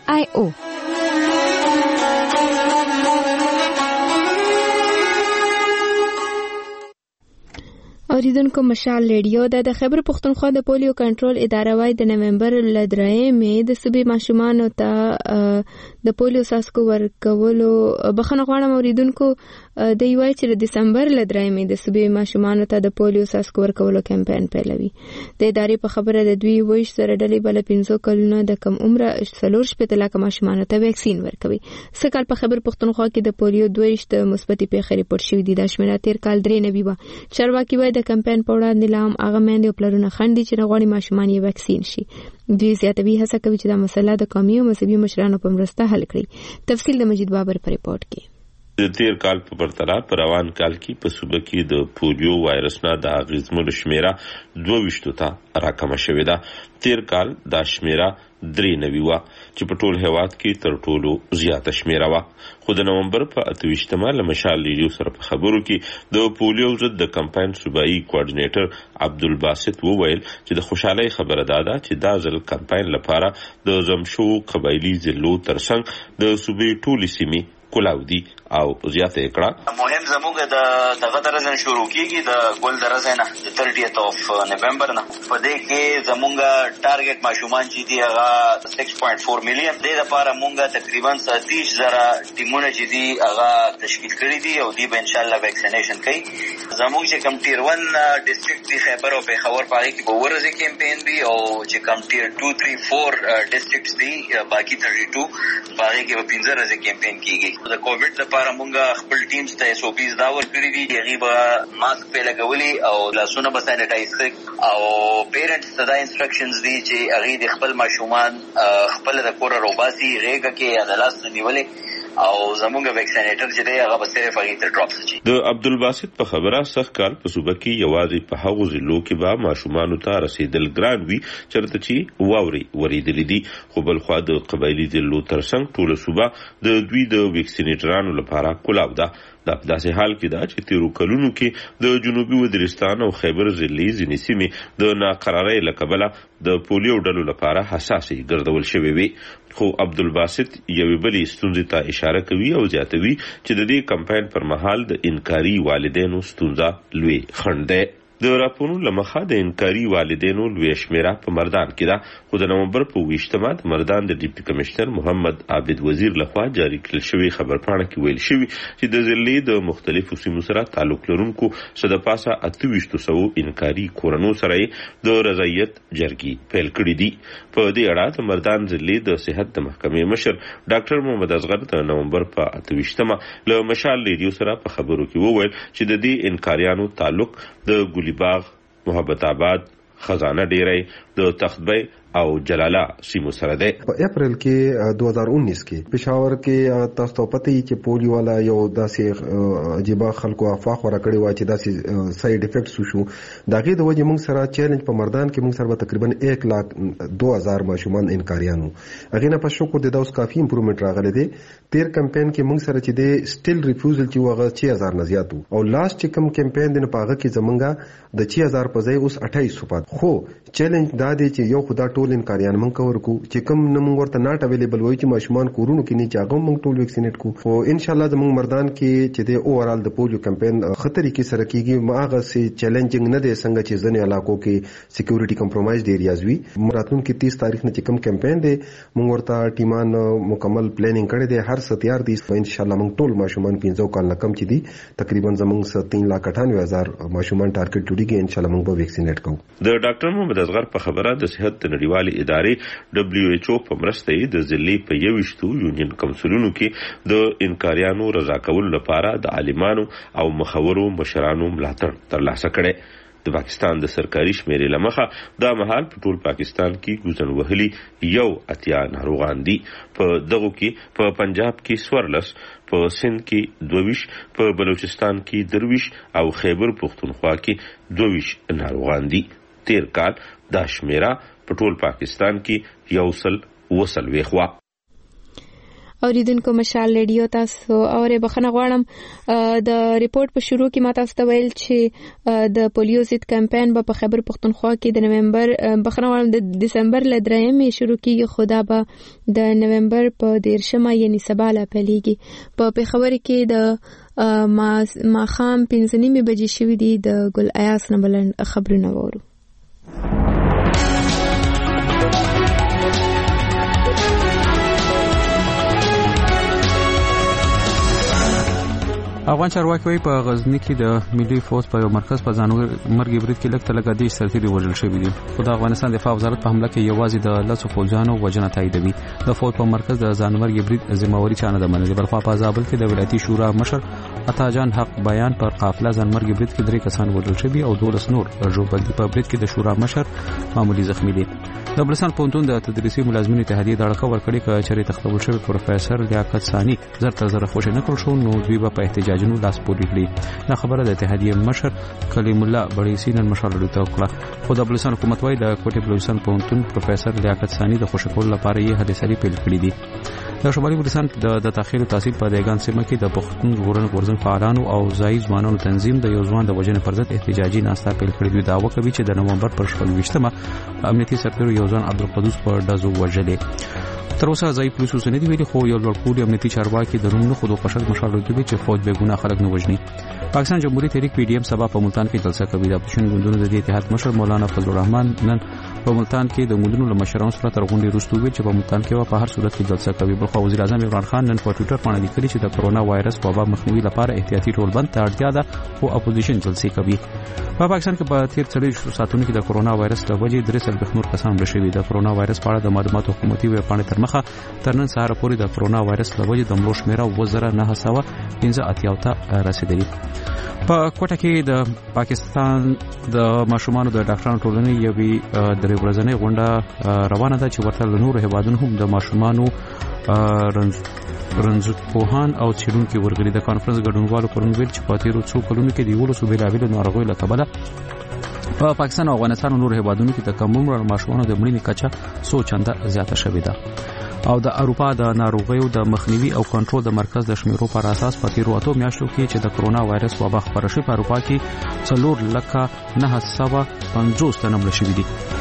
RADIO. اوریدونکو مشال ریډیو د خیبر پختونخوا د پولیو کنټرول اداره وايي د نومبر ل 3 مې د صوبې ماشومانو ته د پولیو څاڅکو ورکولو بخښنه غواړم. اوریدونکو د یوای چې د دسمبر ل 3 مې د صوبې ماشومانو ته د پولیو څاڅکو ورکولو کمپاین پیلوي. د ادارې په خبره د دوی ویش سره ډلې بل 15 کلونو د کم عمره 4 لک ماشومانو ته ویکسین ورکوي. سکهال په خیبر پختونخوا کې د پولیو 2 د مثبتې پیښې ریپورت شوې دي. د شمیره تیر کال 93 و. چارواکي وايي د کمپاین په وړاندې لام هغه میندې او پلرونه خندي چې غواړي ماشومان یې ویکسین شي. دوی زیاتوي هڅه کوي چې دا مسله د قومي او مذهبي مشرانو په مرسته حل کړي. تفصیل د مجید بابر په ریپورت کې. د تیر کال په پرتله په روان کال کې په صوبه کې د پولیو وایرس نه د اغیزمنو شمیره 22 ته راکمه شوې ده. تیر کال دا شمیره 93 و چې په ټول هیواد کې تر ټولو زیاته شمیره و. خو د نومبر په 28مه له مشال ریډیو سره په خبرو کې د پولیو ضد د کمپاین صوبایي کوارډینیټر عبدالباسط وویل چې د خوشحالۍ خبره ده چې دا ځل کمپاین لپاره د زمشو قبایلي ضلعو ترڅنګ د صوبې ټولې سیمې کولاودي او زیاته کړه. مهم زموږ د دغه درزن شروع کیږي د ګل درزنه د 30th of نومبر نه. په دې کې زموږ ټارګټ ماشومان چې دی هغه 6.4 میلیون دی. د لپاره مونږه تقریبا 30,000 ټیمونه چې دی هغه تشکیل کړی دي او دی به ان شاء الله ویکسینیشن کوي. زموږ چې کم ټیر 1 ډیسټریکټ دی خیبر او پېښور په کې به ورځي کمپاین دی او چې کم ټیر 2 3 4 ډیسټریکټس دی باقي 32 باقي کې به 15 ورځې کمپاین کیږي. د کووډ لپاره مونږه خپل ټیمز ته SOPs دا ورکړي دي. هغه به ماسک په لګولي او لاسونه به سانیټایز کړي او پیرنټس ته دا انسټرکشنز دي چې هغه د خپل ماشومان خپل د کور روباسي غېږه کې یا د لاس نیولې او زمونږ ویکسینیټر چې دی هغه به صرف هغه ته ډراپس شي. د عبدالباسط په خبره سخت کال په صوبه کې یوازې په هغو ضلعو کې به ماشومانو ته رسیدل ګران وي چېرته چې واوري ورېدلې دي. خو بل خوا د قبایلي ضلعو ترڅنګ ټوله صوبه د دوی د ویکسینیټرانو لپاره کولاو ده. دا په داسې حال کې ده چې تیرو کلونو کې د جنوبي وزیرستان او خیبر ضلعي ځینې سیمې د ناقرارۍ له کبله د پولیو ډلو لپاره حساسې ګرځول شوې وي. خو عبدالباسط یوې بلې ستونزې ته اشاره کوي او زیاتوي چې د دې کمپاین پر مهال د انکاري والدینو ستونزه لوی خنډ دی. د راپورونو لمخه د انکاري والدینو لوی شمیره په مردان کې ده. خو د نومبر په 28مه د مردان د ډیپټي کمشنر محمد عابد وزیر لخوا جاری کړل شوی خبرپاڼه کې ویل شوی چې د ضلع د مختلفو سیمو سره تعلق لرونکو څخه د پاسه 2800 انکاري کورنو سره د رضایت جرګې پیل کړې دي. په دې اړه د مردان ضلع د صحت د محکمې مشر ډاکټر محمد اصغر د نومبر په 28مه له مشال ریډیو سره په خبرو کې وویل چې د دې انکاریانو تعلق د باغ، محبت آباد، خزانه ډیری، د تختبی او جلاله سیمو سره ده. په اپریل کې 2019 کې پېښور کې تاسو ته پته یې چې پولیو والا یو داسې عجیب خلکو افاق ورکړی و چې داسې ساید افیکټس شو. دغه د وجه موږ سره چیلنج په مردان کې موږ سره تقریبا 1,02,000 ماشومان انکاریانو. هغه نه په شکر د اوس کافي امپروومنت راغلی دی. تیر کمپاین کې موږ سره چې د سټیل ریفیوزل چې وغه 6000 نه زیات او لاست چې کم کمپاین دی نه پاغه کې زمونږه د 6000 په ځای اوس 2800 پات. خو چیلنج دا دی چې یو خدا ټول انکاریان موږ کور کو چې کوم نه موږ ورته ناټ اویلیبل وای چې ماشومان کورونو کې نه چاغو موږ ټول ویکسینیټ کو. خو ان شاء الله زموږ مردان کې چې د اوورال د پولیو کمپاین خطرې کې سره کیږي ماغه سي چیلنجینګ نه دی څنګه چې ځنې علاقو کې سکیورټي کمپرمایز ایریاز وي. مراتون کې 30 تاریخ نه چې کوم کمپاین دی موږ ورته ټیمان مکمل پلانینګ کړی دی. هر ستیار دي ان شاء الله موږ ټول ماشومان 15 کال نه کم چې دي تقریبا زموږ 3,98,000 ماشومان ټارګټ جوړیږي. ان شاء الله موږ به ویکسینیټ کوو. د ډاکټر محمد اصغر په خبره د صحت نړیوالې ادارې WHO په مرسته د ضلع په 21 یونین کونسلونو کې د انکاریانو رضا کولو لپاره د عالمانو او مخورو مشرانو ملاتړ ترلاسه کړي. د پاکستان د سرکاري شمیرې لمخه دا مهال په ټول پاکستان کې ګوزن وهلي 1 ناروغان دي. په دغه کې په پنجاب کې 14، په سند کې 22، په بلوچستان کې 23 او خیبر پختونخوا کې 22 ناروغان دي. تیر کال دا شمیره په ټول پاکستان کې 100 وخوا. اوریدونکو مشال ریډیو تاسو اورې بخنه غواړم د ریپورت په شروع کې ما تاسو ته ویل چې د پولیو ضد کمپاین په خیبر پختونخوا کې د نومبر بخنه غواړم د دسمبر ل 3 مې شروع کیږي. خدا به د نومبر په 13 یعنی سبا لا پیلېږي. په پېښور کې د ماښام 5:30 بجې شوې دي. د ګل ایاس نه بلند خبرونه وورو. افغان چارواکي وايي په غزنی کې د ملي فوج په یو مرکز په ځانګړي مرګ برید کې لږ تر لږه 10 سرتیري وژل شوي دي. خو د افغانستان دفاع وزارت په حمله کې یوازې د 10 فوجیانو وژنه تاییدوي. د فوج په مرکز د ځانمرګ برید ذمہواری چا نه ده منلې. بلخوا په زابل کې د ولایتي شورا مشر عطا جان حق بیان پر قافله ځانمرګ برید کې 3 کسان وژل شوي او 12 نور ژوبل دي. په برید کې د شورا مشر معمولی زخمی دي. د بلوچستان پوهنتون د تدریسي ملازمینو اتحادیې د اړه ورکړي چې چیرې تختول شوی پروفیسور لیاقت ثانی زر خوشی نه کړ شو نو دوی په احتجاجونو لاس پورې کړی. دا خبره د اتحادیې مشر کلیم الله بړیسی نن مشاورلو ته وکړه. خو د بلوچستان حکومت وايي د کوټې بلوچستان پوهنتون پروفیسور لیاقت ثانی د خوشی کولو لپاره یې هلې سري پیل کړې دي. د شمالي بلوچستان د تاخیر تحصیل په دیګان سیمه کې د پښتون ژغورنې فعالانو او ځایي ځوانانو تنظیم د یو ځوان د وژنې پر ضد احتجاجي ناسته پیل کړې وي. دعوه کوي چې د نومبر پر 28مه امنیتي سرتیرو یو ځوان عبدالقدوس په ډزو وژلې. تر اوسه ځای پولیسو څه نه دی ویلي، خو یو لوړپوړي امنیتي چارواکي د نوم نه خودو قشر مشاور دوی چې فوج به ګناه خلک نه وژني. پاکستان جمهوریت تحریک پی ډی ایم سبا په ملتان کې جلسه کوي. د اپوزیشن ګوندونو د اتحاد مشر مولانا فضل الرحمن نن په ملتان کې د ګوندونو له مشرانو سره تر غونډې وروسته ویل چې په ملتان کې په هر صورت کې جلسه کوي. بلخوا وزیر اعظم عمران خان نن په ټوئیټر باندې لیکلي چې د کرونا وایرس وبا مخنیوي لپاره احتیاطي ټولبند ته اړتیا ده او اپوزیشن جلسې کوي. په پاکستان کې په تیر 40 ساعتونو کې د کرونا وایرس له وجې 3 نور کسان مړه شوي. د کرونا وایرس په اړه د معلوماتو حکومتي ویب پاڼې تر مخه تر نن سهار پورې د کرونا وایرس له وجې د مړو شمیره 2915 ته رسیدلی. په کوټه کې د پاکستان د ماشومانو د ډاکټرانو ټولنې یوې درې ورځنۍ غونډه روانه ده چې ورته له نورو هیوادونو هم د ماشومانو رنځپوهان او څېړونکي ورغلي. د کانفرنس ګډونوالو پرون ویل چې په تېرو څو کلونو کې د 11 بېلابېلو ناروغیو له کبله په پاکستان او افغانستان او نورو هیوادونو کې د کم عمر ماشومانو د مړینې کچه 100 چنده زیاته شوې ده. او د اروپا د ناروغیو د مخنیوي او کنټرول د مرکز د شمیرو پر اساس په تیرو 8 میاشتو کې چې د کرونا وایرس وبا خپره شوې په اروپا کې 4,950 تنه مړه شوي دي.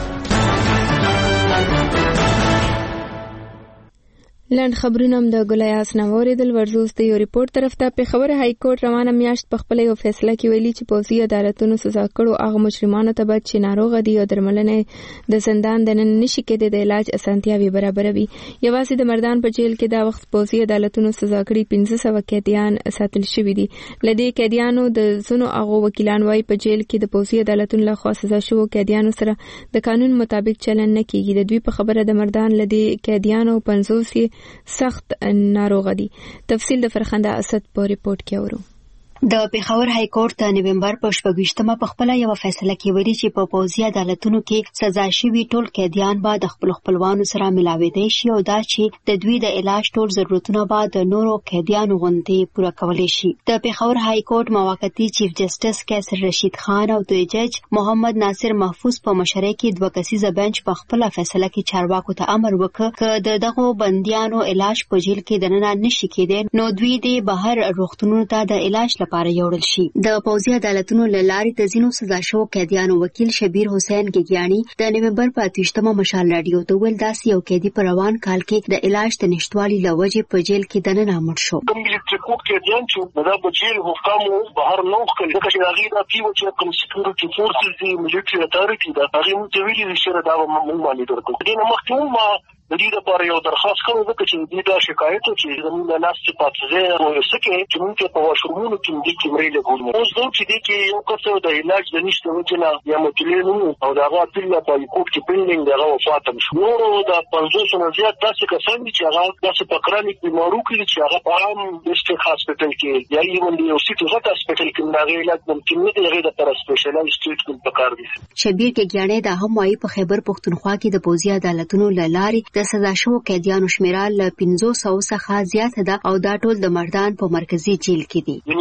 لاند خبرونه د ګلیاس نووریدل ورزوس د یو ریپورت طرف ته پیښور های کورټ روانه میاشت په خپل یو فیصله کې ویلي چې پوځي عدالتونو سزا کړو هغه مجرمانو ته باید چې ناروغ دي او درملنه د زندان د نن نشي کېدای د علاج اسانتیاوي برابروي. یوازې د مردان په جیل کې دا وخت پوځي عدالتونو سزا کړي 1500 قیدیان ساتل شوي دي. لدې قیدیانو د زونو هغه وکیلان وايي په جیل کې د پوځي عدالتونو لخوا سزا شوو قیدیانو سره د قانون مطابق چلن نه کیږي. د دوی په خبره د مردان لدې قیدیانو 50 سخت ناروغ دي. تفصیل د فرخنده اسد په ریپورت کې اورو. د پیښور های کورټ د نومبر په 28مه په خپل یو فیصله کې ویلي چې په پوځي عدالتونو کې سزا شوي ټول قیدیان به د خپل خپلوانو سره ملاوي شي او دا چې د دوی د علاج ټول ضرورتونه به د نورو قیدیانو غوندې پوره کولی شي. د پیښور های کورټ موقتی چیف جسټس کیسر رشید خان او د جج محمد ناصر محفوظ په مشرۍ کې 2 کسیزه بنچ په خپل فیصله کې چارواکو ته امر وکړ چې د دغه بنديانو علاج په جیل کې د نه نشي کېدای نو دوی د بهر روغتونونو ته د علاج لپاره یوړل شي. د پوځي عدالتونو له لارې د ځینو سزا شوو قیدیانو وکیل شبیر حسین ګیګیانی د نومبر په 28مه مشال رادیو ته ویل داسې یو قیدی په روان کال کې د علاج د نشټوالي له وجې په جیل کې دننه مړ شو. کوم چې قیدیان چې د جیل حکامو بهر نه وکړي ځکه چې هغه د پیو چې کوم سکیورټي فورسز دي ملټری اتارټي دا هغه مونږ ویلي چې دا مونږ باندې درکو. دغه مخکوم ما د دې لپاره یو درخواست کوم چې دې دا شکایت چې زموږ د لاس په پاتزه او سکه چې موږ په واشرومونو کې دې کیمرې له ګورمو اوس دوی چې دې کې یو کس د علاج د نشته وجنه یا متلینو او دا هغه تل په کوټ کې پینډینګ دا وفات شو. نو دا 500 نه زیات داسې کسان چې هغه داسې پکراني بیمارو کې چې هغه په عام ډیسټریکټ هاسپټل کې یا ایون دی یو سیټ هاسپټل کې دا علاج ممکن نه دی هغه د پر سپیشلایزډ ټریټمنټ پکار دي. شبیر ګیګیانی دا هم وايي په خیبر پښتونخوا کې د پوځي عدالتونو له لارې د سزا شوو قیدیانو شمیره له 500 څخه زیاته ده او دا ټول د مردان په مرکزی جیل کې دي. یعنی چې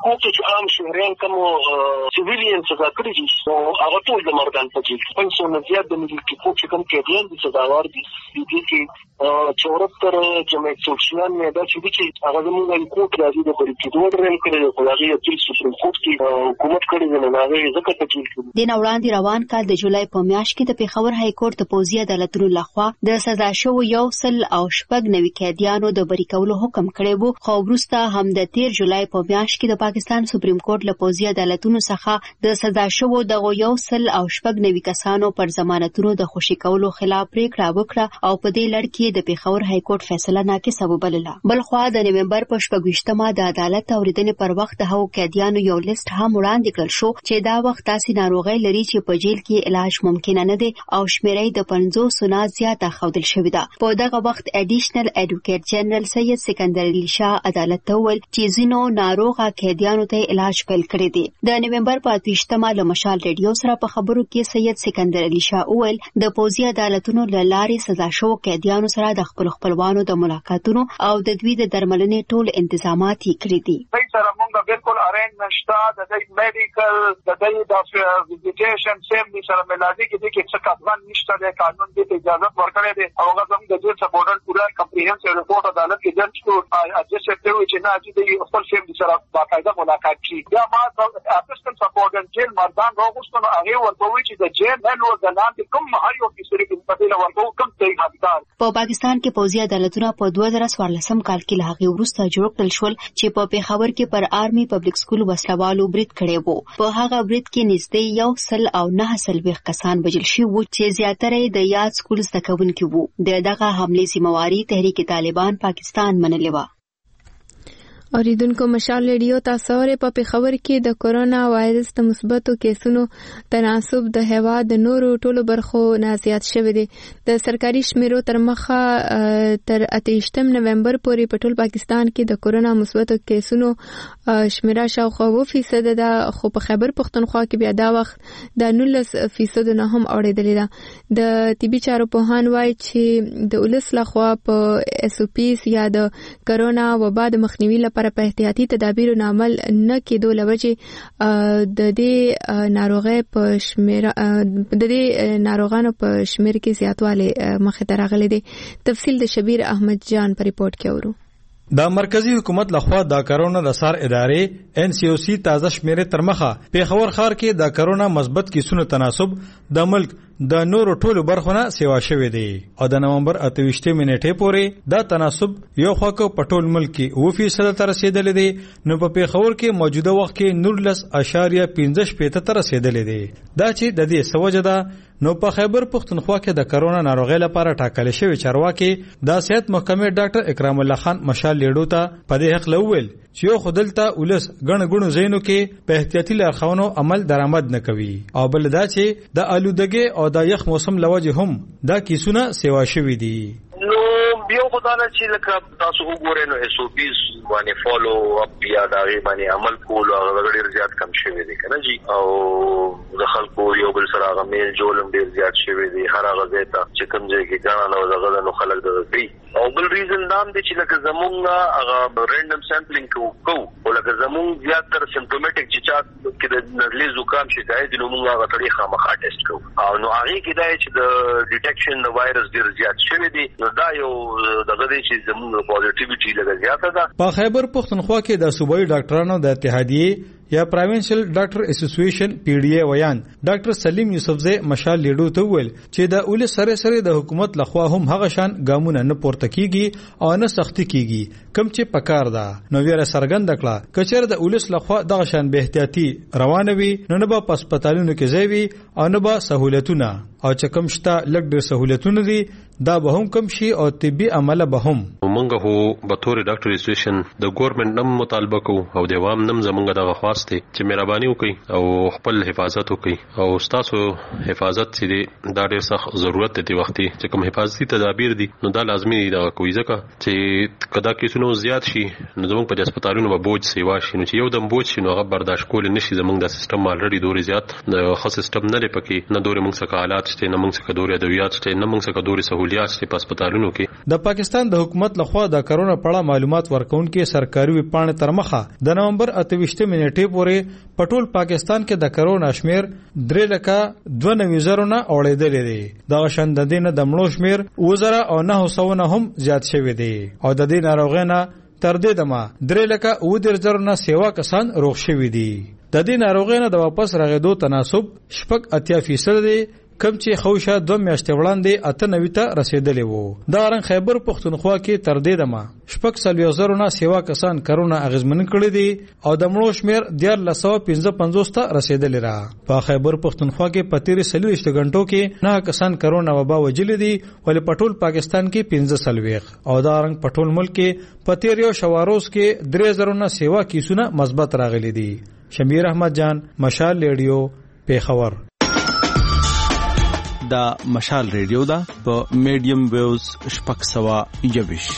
موږ چې عام شهريان کوم سیویلین سزا کړی دي نو هغه ټول د مردان په جیل کې 500 زیات د ملي کې چې کوم قیدیان دي سزاوار دي کې 74 جمعیت سوشیان نه دا چې هغه زموږ کوټ راځي د بریټ دوه رن کړی خو هغه یې سپریم کورټ کې حکومت کړی نه هغه ځکه ته جیل کې د نوړاندې روان کال د جولای په میاشت کې د پیښور های کورټ د پوزي عدالتونو لخوا د سزا شو 190 قیدیانو د بری کولو حکم کړی وو خو وروسته هم د 13 جولای په میاشت کې د پاکستان سپریم کورټ له پوزي عدالتونو څخه د سزا شو د 190 کسانو پر ضمانتونو د خوشي کولو خلاف پریکړه وکړه او په دې لړ کې د پیښور های کورټ فیصله ناقصه وبلله. بل خو د نومبر په 28مه د عدالت اوریدنې پر وخت د هغو قیدیانو یو لیست هم وړاندې کړل شو چې دا وخت تاسو ناروغي لري چې په جیل کې علاج ممکن نه دی او شمیرې د 500 نه زیاته خودل شوې ده. په دغه وخت اډیشنل ایډوکیټ جنرال سید سکندر علي شاه عدالت ته وویل چې ځینو ناروغه قیدیانو ته علاج پیل کړی دی. د نومبر په 28مه له مشال ریډیو سره په خبرو کې سید سکندر علي شاه وویل د پوزي عدالتونو له لارې سزا شو قیدیانو سره د خپل خپلوانو د ملاقاتونو او د دوی د درملنې ټول انتظامات یې کړی دي. سره موږ بالکل ارینجمنت شته د دې میډیکل د دې د ویزیټیشن سیم سره ملازمي کې چې څه کارون نشته د قانون د اجازه ورکړې ده او هغه زموږ د جیل سپورټر پورا کمپریهنسیو ریپورت عدالت کې درج کړو اجازه ته وی چې نه چې د خپل سیم سره باقاعده ملاقات کی یا ما اسسټنټ سپورټر جیل مردان راغوښتنه هغه ورته وی چې د جیل نه نو د لاندې کوم محل یو فیصله کې په دې ورته کوم ځای حقدار په پاکستان کې پوزي عدالتونه په 2014 کال کې له هغه وروسته جوړ کړل شول چې په پیښور کې پر آرمي پبلک سکول وسلوالو برید کړی وو. په هغه برید کې نږدې 190 کسان وژل شوي وو چې زیاتره د یاد سکول زده کوونکي وو. دغه حملې ذمہواری تحریک طالبان پاکستان منلې و. اوریدونکو مشال ریډیو تاسو په پیښور کې د کورونا وایرس د مثبتو کیسونو تناسب د هوا د نورو ټولو برخو نه زیات شوی دی. د سرکاري شمیرو تر مخه تر 28 نومبر پورې په ټول پاکستان کې د کورونا مثبتو کیسونو شمیره شاوخوا 2% ده خو په خیبر پختونخوا کې بیا دا وخت د 19% نه هم اوریدلې ده. د طبي چارو پوهان وایي چې د ولس لخوا په اس او پی یا د کورونا وبا د مخنیوي لپاره په احتیاطي تدابیرو عمل نه کېدو لوجه د دې ناروغانو په شمیر کې زیاتوالی مخې ته راغلی دی. تفصیل د شبیر احمد جان په ریپورت کې اورو. د مرکزی حکومت لخوا د کرونا د سار ادارې ان سی او سی تازه شمیرې تر مخه پیښور ښار کې د کرونا مثبت کیسونو تناسب د ملک د نورو ټولو برخونه سیوا شوې دي او د نومبر 28 نیټې پورې دا تناسب یو خواکو په ټول ملک کې 2% تر رسیدلې دي. نو په پیښور کې موجوده وخت کې 19.15% تر رسیدلې دي. دا چې د دې سوجه ده نو په خیبر پختونخوا کې د کرونا ناروغي لپاره ټاکل شوی چارواکي د صحت محکمې ډاکټر اکرام الله خان مشال لیډو ته په دې حق لوول چې یو خدلته ولس غنغونو زینو کې په احتیاطي لارښوونو عمل درآمد نه کوي او بل دا چې د آلودګي او د یخ موسم لوجه هم دا کیسونه سیوا شوی دي. نو بیا خدانه چې لکه تاسو وګورئ نو اس او پیز باندې فالو اپ یا دا باندې عمل کول او ډېر زیات کم شوی دی کنه جی او د خلکو یو بل سره غمیل جوړم ډېر زیات شوی دی. هر هغه ځای ته چې کوم ځای کې ځان او دغه نو خلک دغه او بل ریزن دام دی چې لکه زمونږ هغه رینډم سامپلینګ کوو او لکه زمونږ زیات تر سمپټومټیک چې چا کې د نزلې زکام شکایت نو موږ هغه طریقه خامخا ټیسټ کوو او نو هغه کې دا چې د ډیټیکشن د وایرس ډیر زیات شوی دی. نو دا یو دغه دی چې زمونږ پوزټیویټي لږه زیاته ده. په خیبر پختونخوا کې د صوبایي ډاکټرانو د اتحادیې یا پروینشل ډاکټر اسوسییشن پی ډی ای ویان ډاکټر سلیم یوسفزی مشال لیډو ته ویل چې د اول سره د حکومت لخوا هم هغه شان ګامونه نه پورته کیږي او نه سختي کیږي کوم چې پکار ده. نو ویره سرګند کړه کچر د اولس لخوا دغه شان به احتیاطي روانوي نه به هسپتالونو کې ځوي او نه به سہولتونه او چې کوم شته لږ ډېر سہولتونه دي دا به هم کم شي او طبي عمله به هم. مونږ هو به تور ډاکټر اسوسییشن د ګورنمنت نم مطالبه کوو او د عوام نم زمونږ دغه خواسته چې مهرباني وکړي او خپل حفاظت وکړي او تاسو حفاظت چې دا ډېر سخت ضرورت دی وختي چې کوم حفاظتي تدابیر دي نو دا لازمي دی دا کوي ځکه چې کدا کیسونو زیات شي نو زمونږ په هسپتالونو به بوج سیوا شي نو چې یو دم بوج شي نو هغه برداشت کول نشي. زمونږ د سیستم الریډي دوري زیات د خاص سیستم نه لري پکې نه دوري موږ څخه حالات شته نه موږ څخه دوري ادویات شته نه موږ څخه دوري سہولیات شته په هسپتالونو کې. د پاکستان د حکومت لخوا د کرونا په اړه معلومات ورکونکو سرکاري ویبپاڼې تر مخه د نومبر 28 نیټې پورې په ټول پاکستان کې د کرونا شمیر 3,92,000 نه اوړېدلې دي. دغه شان د دې نه د مړو شمیر 2,900 هم زیات شوی دی او د دې ناروغۍ نه تر دې دمه 3,10,000 نه سیوا کسان روغ شوي دي. د دې ناروغۍ نه د واپس راغېدو تناسب 80% دی، کم چې خوشه 2 میاشتې وړاندې 98 ته رسیدلی وو. دا رنګ خیبر پښتونخوا کې تر دې دمه 4,000 نه سیوا کسان کرونا اغیزمن کړي دي او د مړو شمیر 1,455 ته رسیدلی را. په خیبر پښتونخوا کې په تیرې 40 غنټو کې 9 کسان کرونا وبا وجلي دي ولې په ټول پاکستان کې 15 او دا رنګ په ټول ملک کې په تیر یو شواروز کې 3,000 نه سیوا کیسونه مثبت راغلي دي. شمیر احمد جان، مشال ریډیو، پیښور. دا مشال ریډیو دا په میډیم ویوز 621.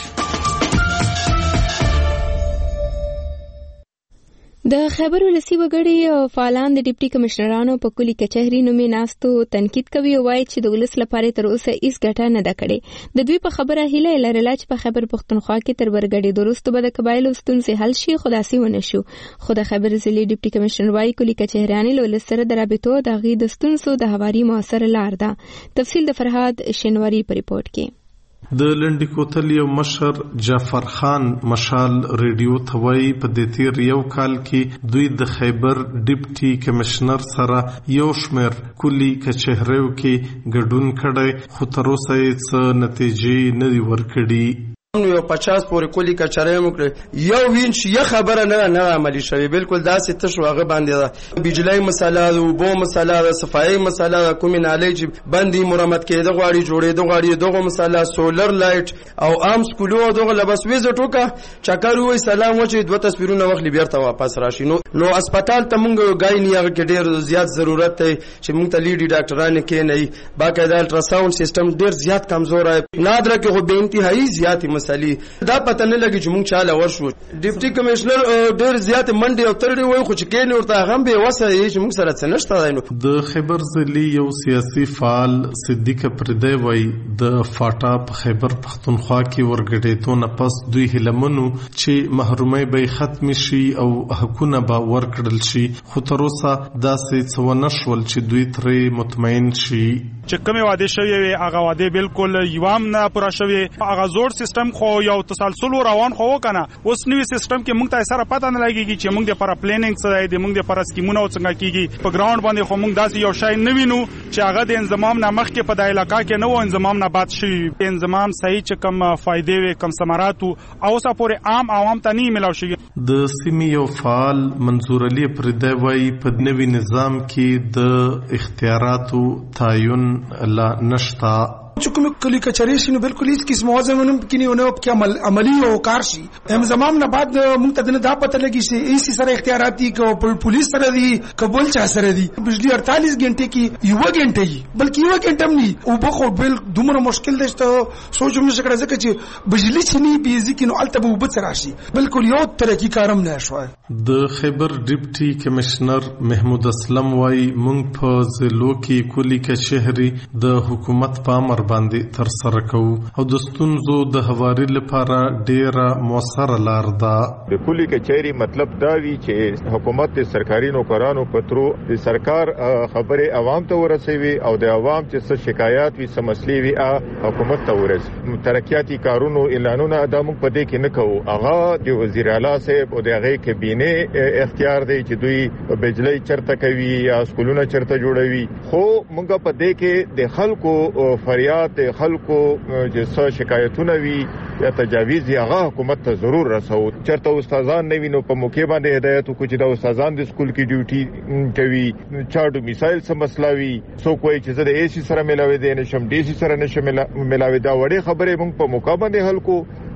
د خیبر ولسی وګړي او فعالان د ډیپټي کمشنرانو په کلی کچهري نومې ناستو تنقید کوي او وايي چې د ولس لپاره تر اوسه هیڅ ګټه نه ده کړې. د دوی په خبره هیله لرله چې په خیبر پښتونخوا کې تر ورګړي درسته به د قبایلو ستونزې حل شي، خو داسې ونه شو. خو د خیبر ضلعي ډیپټي کمشنر وايي کلی کچهریان له ولس سره د رابطو د غي د ستونزو د هواري موثر لار ده. تفصیل د فرهاد شینواری په ریپورت کې. د لنډی کوتل یو مشر جعفر خان مشال ریډیو ته وایي په دې تیر یو کال کې دوی د خیبر ډیپټي کمشنر سره یو شمېر کلي کچهریو کې ګډون کړی خو تر اوسه یې څه نتیجې نه دي ورکړي. یو 50 پورې کلی کچهری مو کړ یو وینچ یو خبره نه عملی شوی. بالکل داسې تشو هغه باندې ده بجلی مسله ده، اوبو مسله ده، صفایي مسله ده، کومې نالۍ چې بندي مرمت کېده غواړي جوړېده غواړي دغه مسله، سولر لایټ او عام سکولو دغه لبس ویزټ وکړه چکر وای سلام وچې 2 تصویرونه واخلي بیرته واپس راشي. نو هسپتال ته مونږ غایني هغه کې ډېر زیات ضرورت دی چې مونږ ته لیډي ډاکټرانه کې نه باقاعده الټراساوند سیستم ډېر زیات کمزور دی. نادره کې خو به انتهایی زیات مسلې دا پته نه لګي چې مونږ چاله ورشو. ډیپټي کمشنر ډېر زیات منډي او ترډي وای خو چې کین ورته هغه به وسه چې مونږ سره څه نشته دی. د خیبر ضلعي یو سیاسي فعال صدیق پردی وای د فاټا په خیبر پښتونخوا کې ورګډېدو نه پس دوی هلمنو چې محرومي به ختم شي او حقونه به ورکړل شي خو تر اوسه داسې څه ونه شول چې دوی ترې مطمئن شي. چې کومه واده شوی وي هغه واده بالکل یوام نه پوره شوی. هغه زوړ سیستم خو یو تسلسل روان خو کنه اوس نوې سیستم کې موږ ته سره پته نه لګيږي چې موږ د پر پلانینګ سره د موږ د پر سکیمونو څنګه کیږي. په ګراوند باندې خو موږ داسې یو شای نه وینو چې هغه د انضمام نه مخکې په دای علاقې کې نو انضمام نه بعد شي. انضمام صحیح چې کوم فائدې وي کوم ثمرات او اوسه پورې عام عوام ته نه ملاو شي. د سیمې یو فعال منظور علي پردی وای په نوي نظام کې د اختیاراتو تعین لا نشتا. چې کوم کلی کچهری شي نو بالکل هیڅ قسم وځمنم کې نه په عملی او کار شي. هم زمام نه بعد موږ ته دا پته لګی چې ایسی سره اختیارات دي که پولیس سره دي قبول چا سره دي. بجلی 48 غنټه کې یو غنټه بلکې یو غنټه هم نه او په خو بل دومره مشکل دی چې سوچوم نشکره ځکه چې بجلی چني بيزي کې نو الته به وبڅ راشي بالکل یو ترقی کارم نه شوی. د خیبر ډیپټي کمشنر محمود اسلم وای مونږ په ضلعو کې کلی کچهری د حکومت په امر باندې تر سره کوو او د ستونزو د هواري لپاره ډیره موثره لار ده. د کلی کچهری مطلب دا وی چې حکومت د سرکاري نوکرانو پترو د سرکار خبره عوام ته ورسوي او د عوام چې څه شکایات وي څه مسلې وي حکومت ته ورسوي. ترقیاتي کارونو اعلانونه دا موږ په دې کې نه کوو. هغه د وزیر اعلی صاحب او د هغه کابینه اختیار دی چې دوی بجلی چرته کوي یا سکولونه چرته جوړوي. خو موږ په دې کې د خلکو فریاد د خلکو چې څه شکایتونه وي یا تجاویز هغه حکومت ته ضرور رسو. چرته استادان نه وینو په موقع باندې هدایت کو چې دا استادان د سکول کې ډیوټي کوي چارټ میسایل سم مسلاوي سو کوئی چې زه د ایسی سره ملاوي دي نشم ډي سي سره نشم ملاوي. دا وړي خبره موږ په موقع باندې حل کو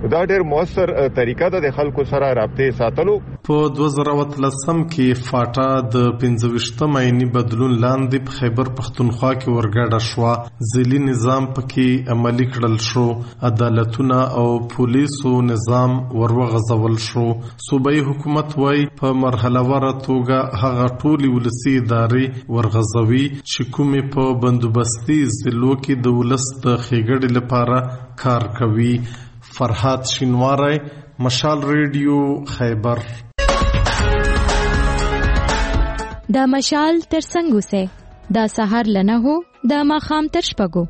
دا ډېر موثر طریقه ده د خلکو سره رابطه ساتلو. په 2013 کې فاټا د 25 عیني بدلون لاندې په خیبر پختونخوا کې ورګډه شو. ځلي نظام پکې عملي کړل شو، عدالتونه او پولیسو نظام ورغځول شو. صوبایي حکومت وايي په مرحله واره توګه هغه ټولې ولسي ادارې ورغځوي چې کومې په بندوبستي ضلعو کې د ولس د ښېګړې لپاره کار کوي. فرحات شینواری، مشال ریډیو، خیبر. دا مشال تر څنګه سه دا سحر لنه هو دا ماخام تر شپږو.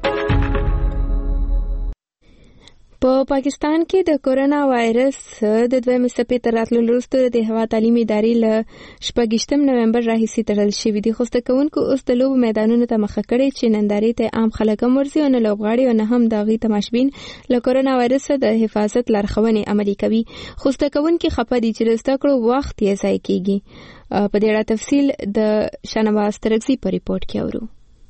په پاکستان کې د کورونا وایرس د دویمې څپې تر راتلو وروسته د هوا تعلیمي ادارې له 28 نومبر راهیسې تړل شوي دي. خو زده کوونکو اوس د لوبو میدانونو ته مخه کړې چې نندارې ته عام خلک هم ورځي او نه لوبغاړي او نه هم د هغوی تماشبین له کورونا وایرس د حفاظت لارښوونې عملي کوي. خو زده کوونکي خفه دي چې د زده کړو وخت یې ضایع کیږي. په دې اړه تفصیل د شاهنواز ترکزي په ریپورت کې اورو.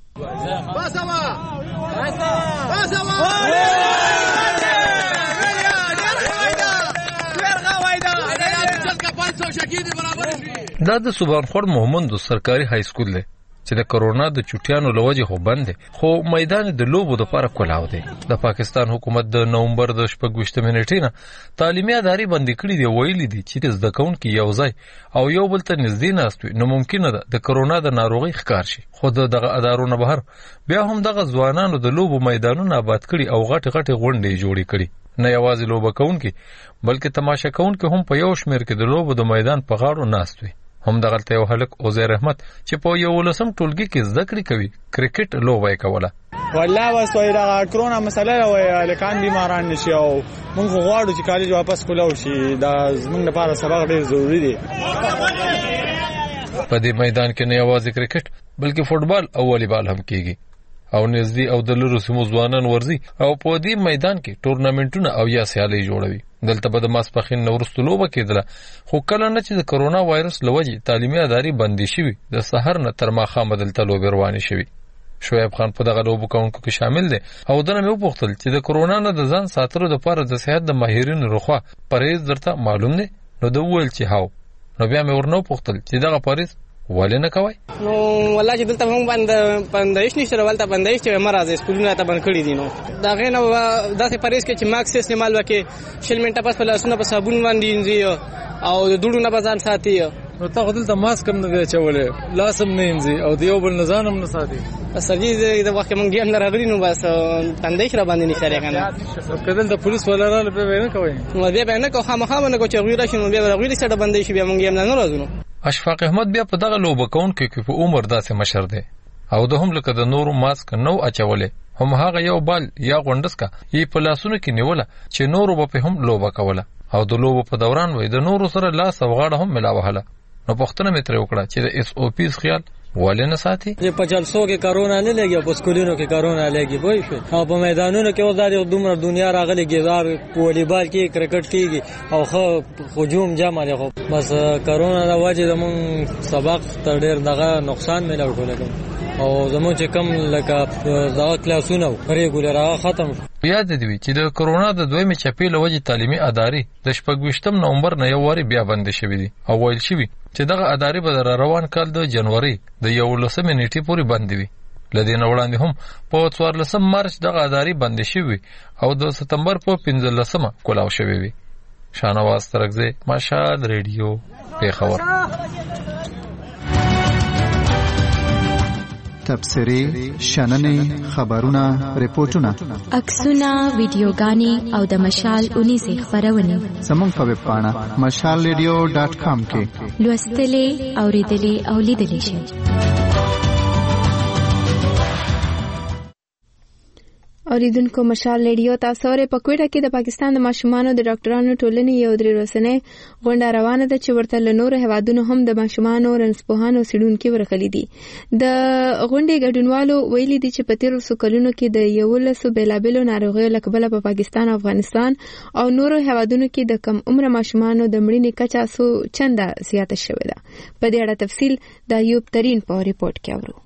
دا د سبحان محمد سرکاري های سکول دی چې د کرونا د چټیانو لوجه خو بند دی، خو میدان د لوبو د لپاره کولاو دی. د پاکستان حکومت د نومبر د 28 منټې نه تعلیمي ادارې بندي کړې دی. ویلي دي چې زده کوونکي یو ځای او یو بل ته نږدې ناست وي نو ممکنه ده د کرونا د ناروغي ښکار شي. خو دغه ادارو نه بهر بیا هم دغه ځوانانو د لوبو میدانونه آباد کړي او غټ غونډې جوړې کړي. نه یوازې لوبه کوونکي بلکې تماشا کوونکي هم په یو شمېر کې د لوبو د میدان په غاړو ناست وي. هم دغلته یو هلک عزیر احمد چې په 11 ټولګي کې زده کړې کوي کرکټ لوبه یې کوله. والله بس وای دا کرونا مسله وای الکان بیماران نشي او موږ غواړو چې کالج واپس کولو شي. دا زموږ لپاره سبق ډیر ضروری دی. په دې میدان کې نه یوازې کرکټ بلکې فوټبال او والیبال هم کیږي او نږدې او د لرو سیمو ځوانان ورزي او په دې میدان کې ټورنامنټونه او یا سیالۍ جوړوي. دلته به د ماسپخین نه وروسته لوبه کېدله، خو کله نه چې د کرونا وایرس له وجې تعلیمي ادارې بندې شوي د سحر نه تر ماښامه دلته لوبې روانې شوي. شعیب خان په دغه لوبو کوونکو کې شامل دی او دنه مې وپوښتل چې د کرونا نه د ځان ساتلو لپاره د صحت د ماهرینو لخوا پرهیز درته معلوم دی؟ نو د وویل چې هاو. نو بیا مې ورنه وپوښتل چې دغه پرهیز ولې نه کوي؟ نو والله چې دلته موږ باندې بندایش نشته، ولته بندایش چې مرزه سکولونه ته بند کړی دي. نو دا غینه داسې پرهیز کې چې ماکس استعمال وکړي، 20 منټه پس په لاسونه په صابون باندې انځي او د دوړو نه بزان ساتي. نو تا دلته ماسک هم نه چولې، لاسم نه انځي او دیو بل نزان هم نه ساتي. سړي د وخت مونږ هم راغلي نو بس تندې را باندې نشته کنه. کله د پولیس ولراله به نه کوي. نو بیا نه کو خامخا نه کو چې غوړه شنو بیا غوړي سره باندې شي بیا مونږ هم نه راځو. اشفاق احمد بیا په دغه لوبه کوونکو کې په عمر داسې مشر دی او د هم لکه د نورو ماسک نو اچولې، هم هغه یو بال یا غونډس کا یې په لاسونو کې نیوله چې نورو به هم لوبه کوله او د لوبو په دوران وای د نورو سره لاس او غاړه هم ملاوهله. نو پښتنه مې تر وکړه چې د اس او پی خیال ولې نه ساتي؟ په جلسو کې کرونا نه لګي، په سکولونو کې کرونا لګي وای شو او په میدانونو کې اوس د دومره دنیا راغلي ګزار والیبال کې کرکټ کېږي او خو هجوم جمع دی. خو بس کرونا د وجې زمون سبق تر ډیر دغه نقصان مې لوړ او زمون چې کم لکه دغه کلاسونه ریګولر هغه ختم. یاد دی چې د کرونا د دویمې چپې له وجې تعلیمي ادارې د 28 نومبر نه یو واری بیا بند شوې دي او ویل شوي چې دغه ادارې به د روان کال د جنوري د 11 نیټې پورې بند وي. لدې نه وړاندې هم په 14 مارچ دغه ادارې بند شوي او د ستمبر په 15 کولاو شوي وي. شاهنواز ترکزی، مشال ریډیو، پیښور. تبصرې، شننې، خبرونه، ریپورتونه، عکسونه، ویډیوګانې او د مشال 19 خبرونه زموږ په ویب پاڼه mashalradio.com کې لوستلې، اوریدلې او لیدلې شئ. اوریدونکو مشال ریډیو تاسو لري په کوټه کې د پاکستان د ماشومانو د ډاکټرانو ټولنې یو درې ورځې غونډه روانه ده چې ورته له نورو هیوادونو هم د ماشومانو رنسپوهانو سیډونکو ورغلي دي. د غونډې ګډونوالو ویلي دي چې په تیرو سکلونو کې د 11 بیلابیلو ناروغیو له کبله په پاکستان او افغانستان او نورو هیوادونو کې د کم عمر ماشومانو د مړینې کچه څو چنده زیاته شوې ده. په دې اړه تفصیل د ایوب ترین په ریپورت کې اورو.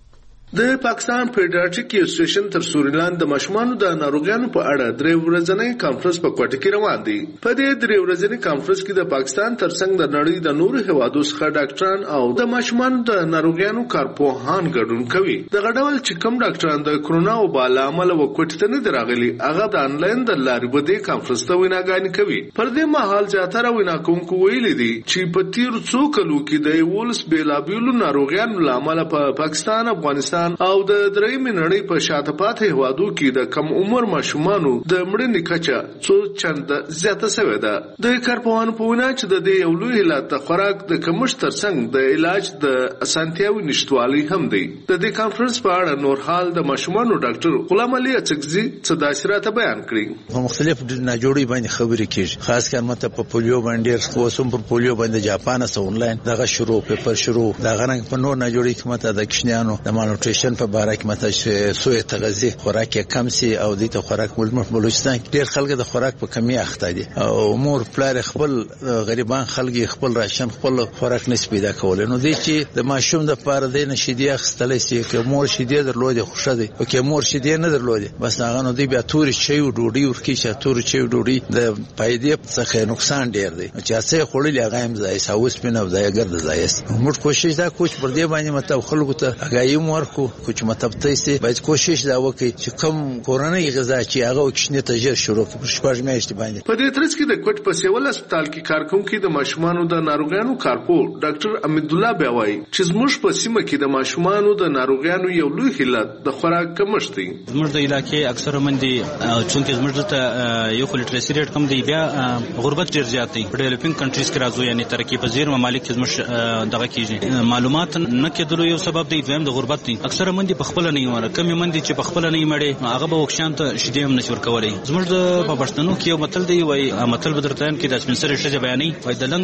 د پاکستان پیډیاټریک اسوسییشن تر سوري د ماشومانو د ناروغیانو په اړه 3 ورځنی کانفرنس په کوټه کې روان دی. په دې 3 ورځنی کانفرنس کې د پاکستان ترڅنګ د نړۍ د نورو هیوادو څخه ډاکټران او د ماشومانو د ناروغیانو کارپوهان ګډون کوي. د غډول چې کوم ډاکټران د کرونا وبا له امله وکټ ته نه دراغلي هغه د انلاین د لارې په دې کانفرنس ته ویناګانې کوي. پر دې مهال زیاتره ویناکونکو ویلي دي چې په تیر څو کلو کې د وولس بیلابیلو ناروغیانو له امله په پاکستان، افغانستان او د درېیمې نړۍ په شاته پاتې هیوادو کې د کم عمر ماشومانو د مړینې کچه څو چنده زیاته شوې ده. د کارپوهانو په وینا چې د دې یو لوی علت د خوراک د کمښت ترڅنګ د علاج د اسانتیاوو نشټوالي هم دی. د دې کانفرنس په اړه نور حال د ماشومانو ډاکټر غلام علي اڅکزي څه داسې بیان کړی. په مختلف ناجوړي باندې خبرې کیږي، خاص کر مته په پولیو باندې خصوصا پر پولیو باندې جاپان سره انلاین دغه شروع پیپر شروع دا غرنګ په نور ناجوړي کې مته د کښنیانو د مالنوټریشن په باره کې مته سوء تغذیه خوراک کم سي او د ته خوراک بلوچستان ډیر خلک د خوراک په کمی اخته دي او مور پلار خپل غریبان خلک خپل راشن خپل خوراک نس پیدا کول. نو دي چې د ماشوم د پاره د نشیدي اخستلې سي چې مور شیدې درلودي خوشا دي او کې مور شیدې نه درلودي بس هغه نو دی بیا تور شي او ډوډۍ ورکی چې تور شي او ډوډۍ د فائدې څخه نقصان ډیر دی چې څه خوري هغه هم ځای ساوس پینو ځای ګرځي ځای موږ کوشش دا کوچ پر دې باندې مته خلکو ته هغه ورکو کوچ مطلب تاسو باید کوشش دا وکړي چې کوم کورنۍ غذا چې هغه وکښنه ته ژر شروع کړي شپږ میاشتې باندې. په دې ترڅ کې د کوټ په سیول هسپتال کې کارکونکو د ماشومانو د ناروغیانو کارپو ډاکټر امید الله بیاوي چې زموږ په سیمه کې د ماشومانو د ناروغیانو یو لوی علت د خوراک کمښت دی. زموږ د علاقې اکثره مندي چې زموږ ته یو لیټریسي ریټ کم دی بیا غربت ډیر زیات دی. په ډیولپینګ کنټریز کې راځو یعنی ترقی پذیر ممالک کې زموږ دغه کیږي معلومات نه کېدلو یو سبب دی. دویم د غربت دی. اکثره مندي په خپل نه یمره کمی مندي چې په خپل نه یمړي هغه به وښان ته شیدې هم نشور کولای. زموږ د پښتنو کې یو متل دی وای متل بدرتان کې د سپنسر شته بیانې وای د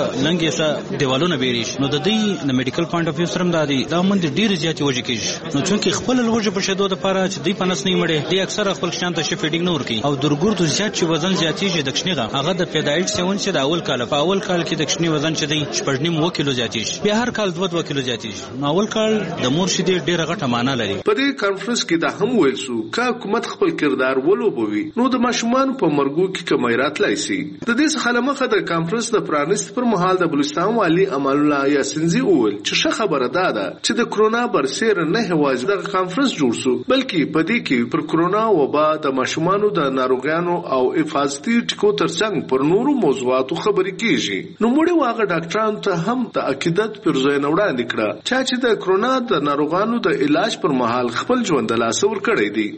لنګ دیوالونه بیریش نو د دې د میډیکل پوینټ اف ویو سره دا مندي ډیر زیات وجه کیږي. نو چې خپل لوجه په شدو د پاره چې دی پنس نه یمړي دی اکثره خپل شان ته شفیډینګ نه ورکی او درګور د زیات چې وزن زیاتیږي د کښنیغه هغه د پیدایش سیون چې د اول کال په اول کال کې د کښنی وزن چې دی 8.5 کیلو زیاتیږي بیا هر کال 2 کیلو زیاتیږي. نو اول کال د مور شیدې ډیره غټه معنا لري. په دې کانفرنس کې دا هم ویل شو چې حکومت خپل کردار ولوبوي نو د ماشومان په مرګو کې کمایرات لایسي. د دې څخه لمخه د کانفرنس د پرانست پر مهال د بلوچستان والی امان الله یاسینزي وویل چې ښه خبره ده چې د کرونا برسیر نه هواز د کانفرنس جوړ شو بلکې په دې کې پر کرونا وبا د ماشومانو د ناروغیانو او حفاظتي ټکو ترڅنګ پر نورو موضوعاتو خبرې کیږي. نو موږ واغه ډاکټرانو ته هم د عقیدت پر ځای نه وړاندې کړه چې د کرونا د ناروغانو د علاج پر مهال خپل ژوند د لاس ور کړی دی.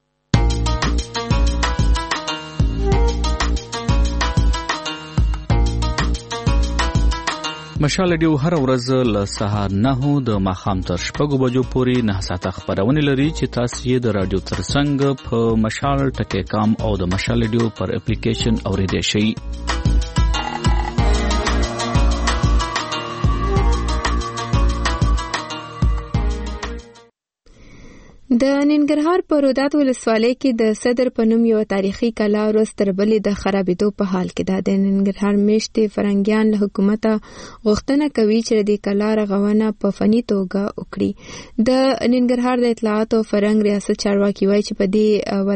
مشال ډیو هر ورځ له سهار 9 د ماخام تر 6 بجو پورې 9 ساعته خبرونه لري چې تاسو یې د رادیو ترڅنګ په مشال ټکی کام او د مشال ډیو پر اپلیکیشن اوریدئ شئ. د ننګرهار په رودات ولسوالۍ کې د صدر په نوم یو تاریخي کلا ورځ تر بلې د خرابېدو په حال کې ده. د ننګرهار میشتې فرنګیان له حکومته غوښتنه کوي چې د کلا رغونه په فني توګه وکړي. د ننګرهار د اطلاعات او فرهنګ ریاست چارواکي وایي چې په دې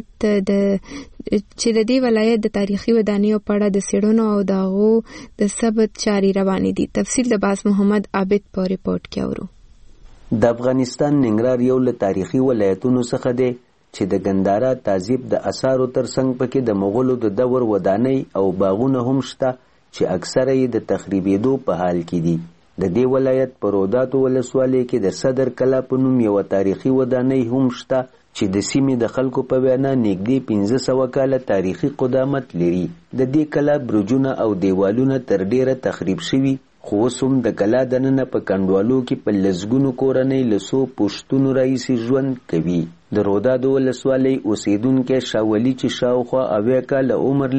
ولایت د تاریخي ودانیو په اړه د څېړنو او د هغو د ثبت چارې روانې دي. تفصیل د باز محمد عابد په ریپورت کې اورو. د افغانستان ننګرهار یو له تاریخي ولایتونو څخه دی چې د ګندارا تهذیب د اثارو ترڅنګ پکې د مغولو د دور ودانۍ او باغونه هم شته چې اکثره یې د تخریبېدو په حال کې دي. د دې ولایت په روداتو ولسوالۍ کې د صدر کلا په نوم یو تاریخي ودانۍ هم شته چې د سیمې د خلکو په وینا نږدې 1500 کاله تاریخي قدامت لري. د دې کلا برجونه او دیوالونه تر ډیره تخریب شوي خو اوسم د کلا دننه په کنډوالو کې په لسګونو کورنۍ له څو پوښتنو راهیسې ژوند کوي. د روداتو ولسوالۍ اوسیدونکی شاولي چې شاوخوا 90 کاله عمر لري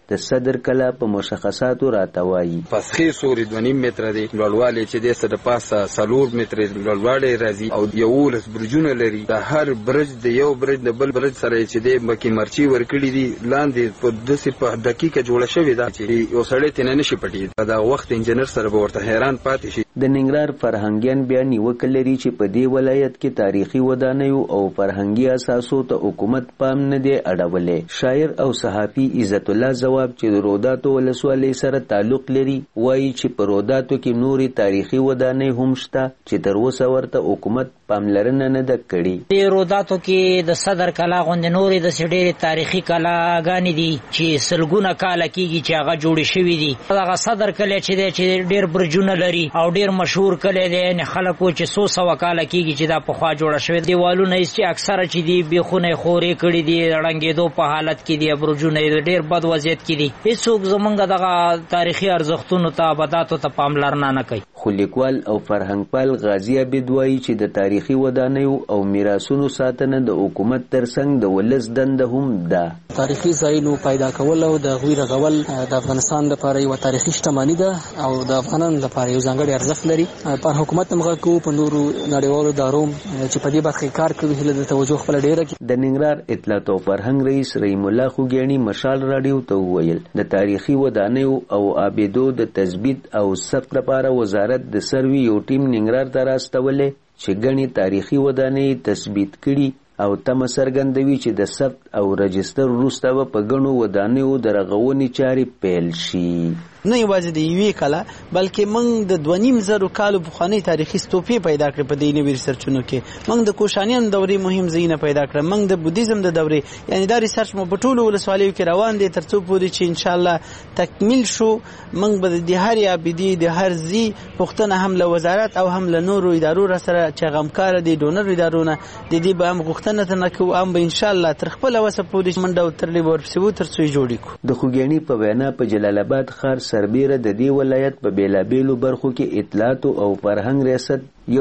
د صدر کلا په مشخصاتو راتوایي. پسخي سوري 2.5 متره دی، لوړوالی چې د سره پاسه 4 متره لوړوالی راځي او 11 برجونه لري. د هر برج د یو برج د بل برج سره چې د مکی مرچی ورکړي دي لاندې په دسه په دقیقه جوړه شوې ده چې یو سړی تنه نشي پټي. دا وخت انجنیر سره به ورته حیران پاتې شي. د ننګرهار فرهنګیان بیا نیوکه لري چې په دې ولایت کې تاریخي ودانیو او فرهنګي اساسو ته حکومت پام نه دی اړولې. شاعر او صحافي عزت الله جواب چې د روداتو ولسوالۍ سره تعلق لري وایي چې په روداتو کې نوري تاریخي ودانۍ هم شته چې تر اوسه ورته حکومت پاملرنه نه ده کړې. د روداتو کې د صدر کلا غوندې نوري د ډېرې تاریخي کلاګانې دي چې سلګونه کاله کېږي چې هغه جوړې شوي دي. هغه صدر کلی چې دی چې ډېر برجونه لري او ډېر مشهور کلی دی، یعنې خلکو چې 100 کاله کېږي چې دا پخوا جوړه شوې. دیوالونه یې چې اکثره چې دي بیخونه یې خورې کړي دي، ړنګېدو په حالت کې دي، برجونه یې ډېر بد وضعیت کې دي. هېڅوک زمونږ دغه تاریخي ارزښتونو ته ابداتو ته پاملرنه نه کوي. خو لیکوال او فرهنګپال غازي عبید وایي چې د تاریخي ودانیو او میراثونو ساتنه د حکومت ترڅنګ د ولس دنده هم ده. تاریخي ځایونو پیدا کول او د هغوی رغول د افغانستان لپاره یوه تاریخي شتمني ده او د افغانانو لپاره یو ځانګړی ارزښت لري. پر حکومت هم غږ کوو، په نورو نړیوالو ادارو چې په دې برخه کار کوي هیله د توجه خپله ډېره کړي. د ننګرهار اطلاعات او فرهنګ رئیس رحیم الله خوګیاڼي مشال راډیو ته وویل د تاریخي ودانیو او آبادو د تثبیت او ثبت لپاره وزارت د سروي یو ټیم ننګرهار ته راستولی چې ګڼې تاریخي ودانۍ تثبیت کړي او تمه څرګندوي چې د ثبت او رجستر وروسته به په ګڼو ودانیو د رغونې چارې پیل شي. نه یوازې د یوې کاله بلکې موږ د 2.5 کالو پخوانۍ تاریخي ستوپې پیدا کړې په دې نوي ریسرچونو کې. موږ د کوشانیانو دورې مهم ځایونه پیدا کړل، موږ د بودیزم د دورې، یعنی دا ریسرچ مو په ټولو ولسوالیو کې روان دی تر څو پورې چې انشاءالله تکمیل شو. موږ به د هرې عابدې د هر ځای پوښتنه هم له وزارت او هم له نورو ادارو را سره چې غمکاره دي ډونر ادارونه د دې به هم غوښتنه ترنه کوو، هم به انشاءالله تر خپله وسه پورې منډه او ترلې به ورپسې وو تر څو یې جوړې کړو. د خوګیاڼي په وینا په جلال آباد ښار سربیره د دې ولایت په بیلابیلو برخو کې اطلاعات او فرهنګ ریاست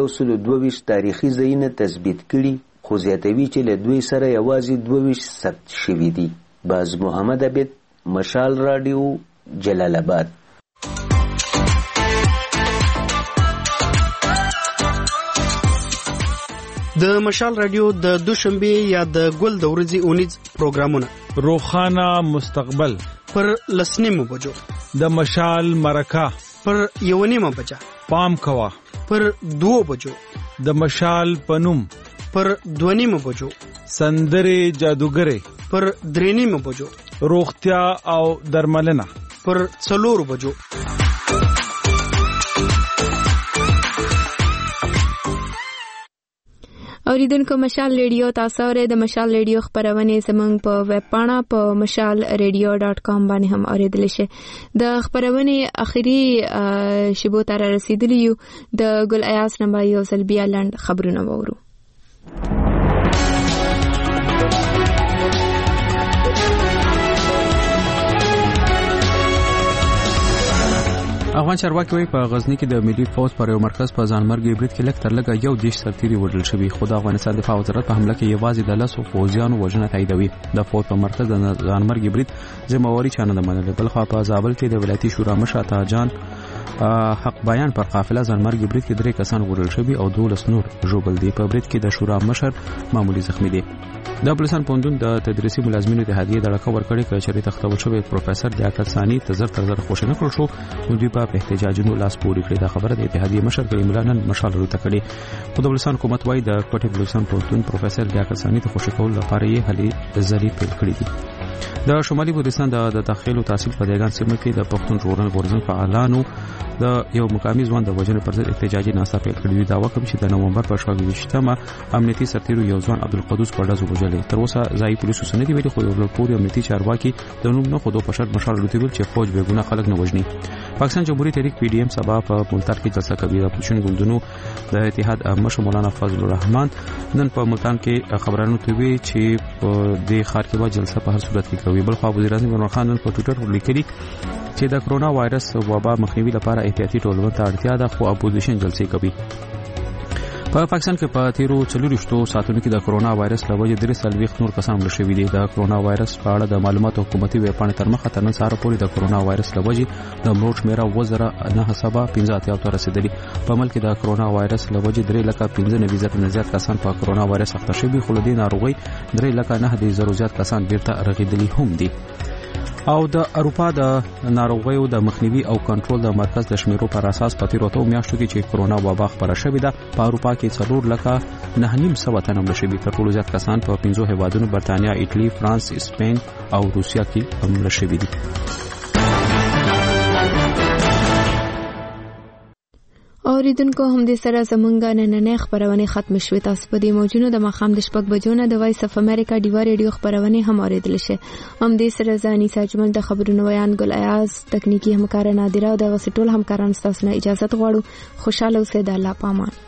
122 تاریخي ځایونه تثبیت کړي، خو زیاتوي چې له دوی سره یوازې 22 ثبت شوي دي. باز محمد عبید، مشال راډیو، جلال آباد. د مشال رادیو د دوشنبه یا د ګل د ورځې اونیز پروګرامونه روخانه مستقبل پر 10:30 بجو، د مشال مرکه پر 1:30 بجه، پام کوا پر 2 بجو، د مشال پنوم پر 2:30 بجو، سندره جادوګره پر 3:30 بجو، روغتیا او درملنه پر 4 بجو. اوریدونکو مشال ریډیو تاسو اورئ. د مشال ریډیو خبرونه زموږ په ویب پاڼه په mashalradio.com باندې هم اوریدل شي. د خبرونه اخیری شبو تر رسیدلی یو د ګل ایاس نمبر یو سلبیا لاند خبرونه وورو. افغان چارواکي وايي په غزنی کې د ملي فوج پر یو مرکز په ځانمرګي برید کې لږ تر لږه یو دیش سرتیري وژل شوی، خو د افغانستان دفاع وزارت په حمله کې یوازې د 10 فوجیانو وژنه تاییدوي. د فوج په مرکز د ځانمرګي برید ذمہواری چانه نه منله. بلخوا په زابل کې د ولایتي شورا مشر تاجان حق بیان پر قافله ځانمرګي برید کې 3 کسان وژل شوی او 12 نور ژوبل دي. په برید کې د شورا مشر معمولی زخمی دي. د پولیسان پوندون د تدریسي ملازمینو د هدیه د لکه ورکړې چې تختول شوی پروفیسور لیاقت ثانی تزر خوشنه کړ شو، نو دوی په احتجاجونو لاس پورې کړی. دا خبره د اتحادیه مشر کریم الله نن مشال ورته کړي. په بلوچستان حکومت وايي د کوټې بلوچستان پوندون پروفیسور لیاقت ثانی ته خوشی کول لپاره یې هلي ځلې پیل کړې دي. د شمالي بلوچستان د داخلي تحصیل په دیګان سیمه کې د پښتون ژغورنې غورځنګ فعالانو د یو مقامي ځوان د وژنې پر ضد احتجاجي ناسته پیل کړې. دعوا کوي چې د نومبر په 28مه امنیتي سرتیرو یو ځوان عبدالقدوس په ډزو وژل. تر اوسه ځایي پولیسو سندې ویلي، خو یو پوري امنیتي چارواکي د نوم نه خودو په شرط مشال لوتي ویل چې فوج به ګونه خلک نه وژني. پاکستان جمهوریت تحریک PDM سبا په ملتان کې جلسه کوي. د پولیسو ګوندونو د اتحاد مشر مولانا فضل الرحمن نن په ملتان کې خبرانو ته وی چې د خار کې به جلسه په هر صورت کې کوي. بل خو وزیر اعظم عمران خان په ټوئیټر لیکلي چې د کرونا وایرس وبا مخنیوي لپاره احتیاطي ټولونه ته اړتیا ده، خو اپوزیشن جلسې کوي. په پاکستان کې په تیرو 24 ساعتونو کې د کرونا وایرس له وجې 43 نور کسان مړه شوي دي. د کرونا وایرس په اړه د معلوماتو حکومتي ویب پاڼې تر مخه تر نن سهار پورې د کرونا وایرس له وجې د مړو شمېره 2915 ته رسیدلي. په ملک کې د کرونا وایرس له وجې 3,95,000 نه زیات کسان په کرونا وایرس اخته شوي، خو له دې ناروغۍ 3,09,000 زیات کسان بیرته رغېدلي هم دي. او د اروپا د ناروغیو د مخنیوي او کنټرول د مرکز د شمیرو پر اساس په تیرو میاشتو کې چې کرونا وبا خپره شوې ده، په اروپا کې 4,900,000 تنه مړه شوي. تر ټولو زیات کسان په 5 هیوادونو برتانیا، ایټالي، فرانس، اسپین او روسیا کې مړه شوي دي. اوریدونکو هم دې سره زمونږ نننۍ خبرونه ختم شوې. تاسو په دې موجونو د مخام د شپږ بجو نه د وایس اف امریکا ډیوا ریډیو خبرونه هم اوریدل شي. هم دې سره ځاني ساجمل د خبرونو ویان ګل ایاز، تکنیکی همکار نادره او د غسټول همکاران تاسو نه اجازه غواړو. خوشاله اوسئ. د الله پامان.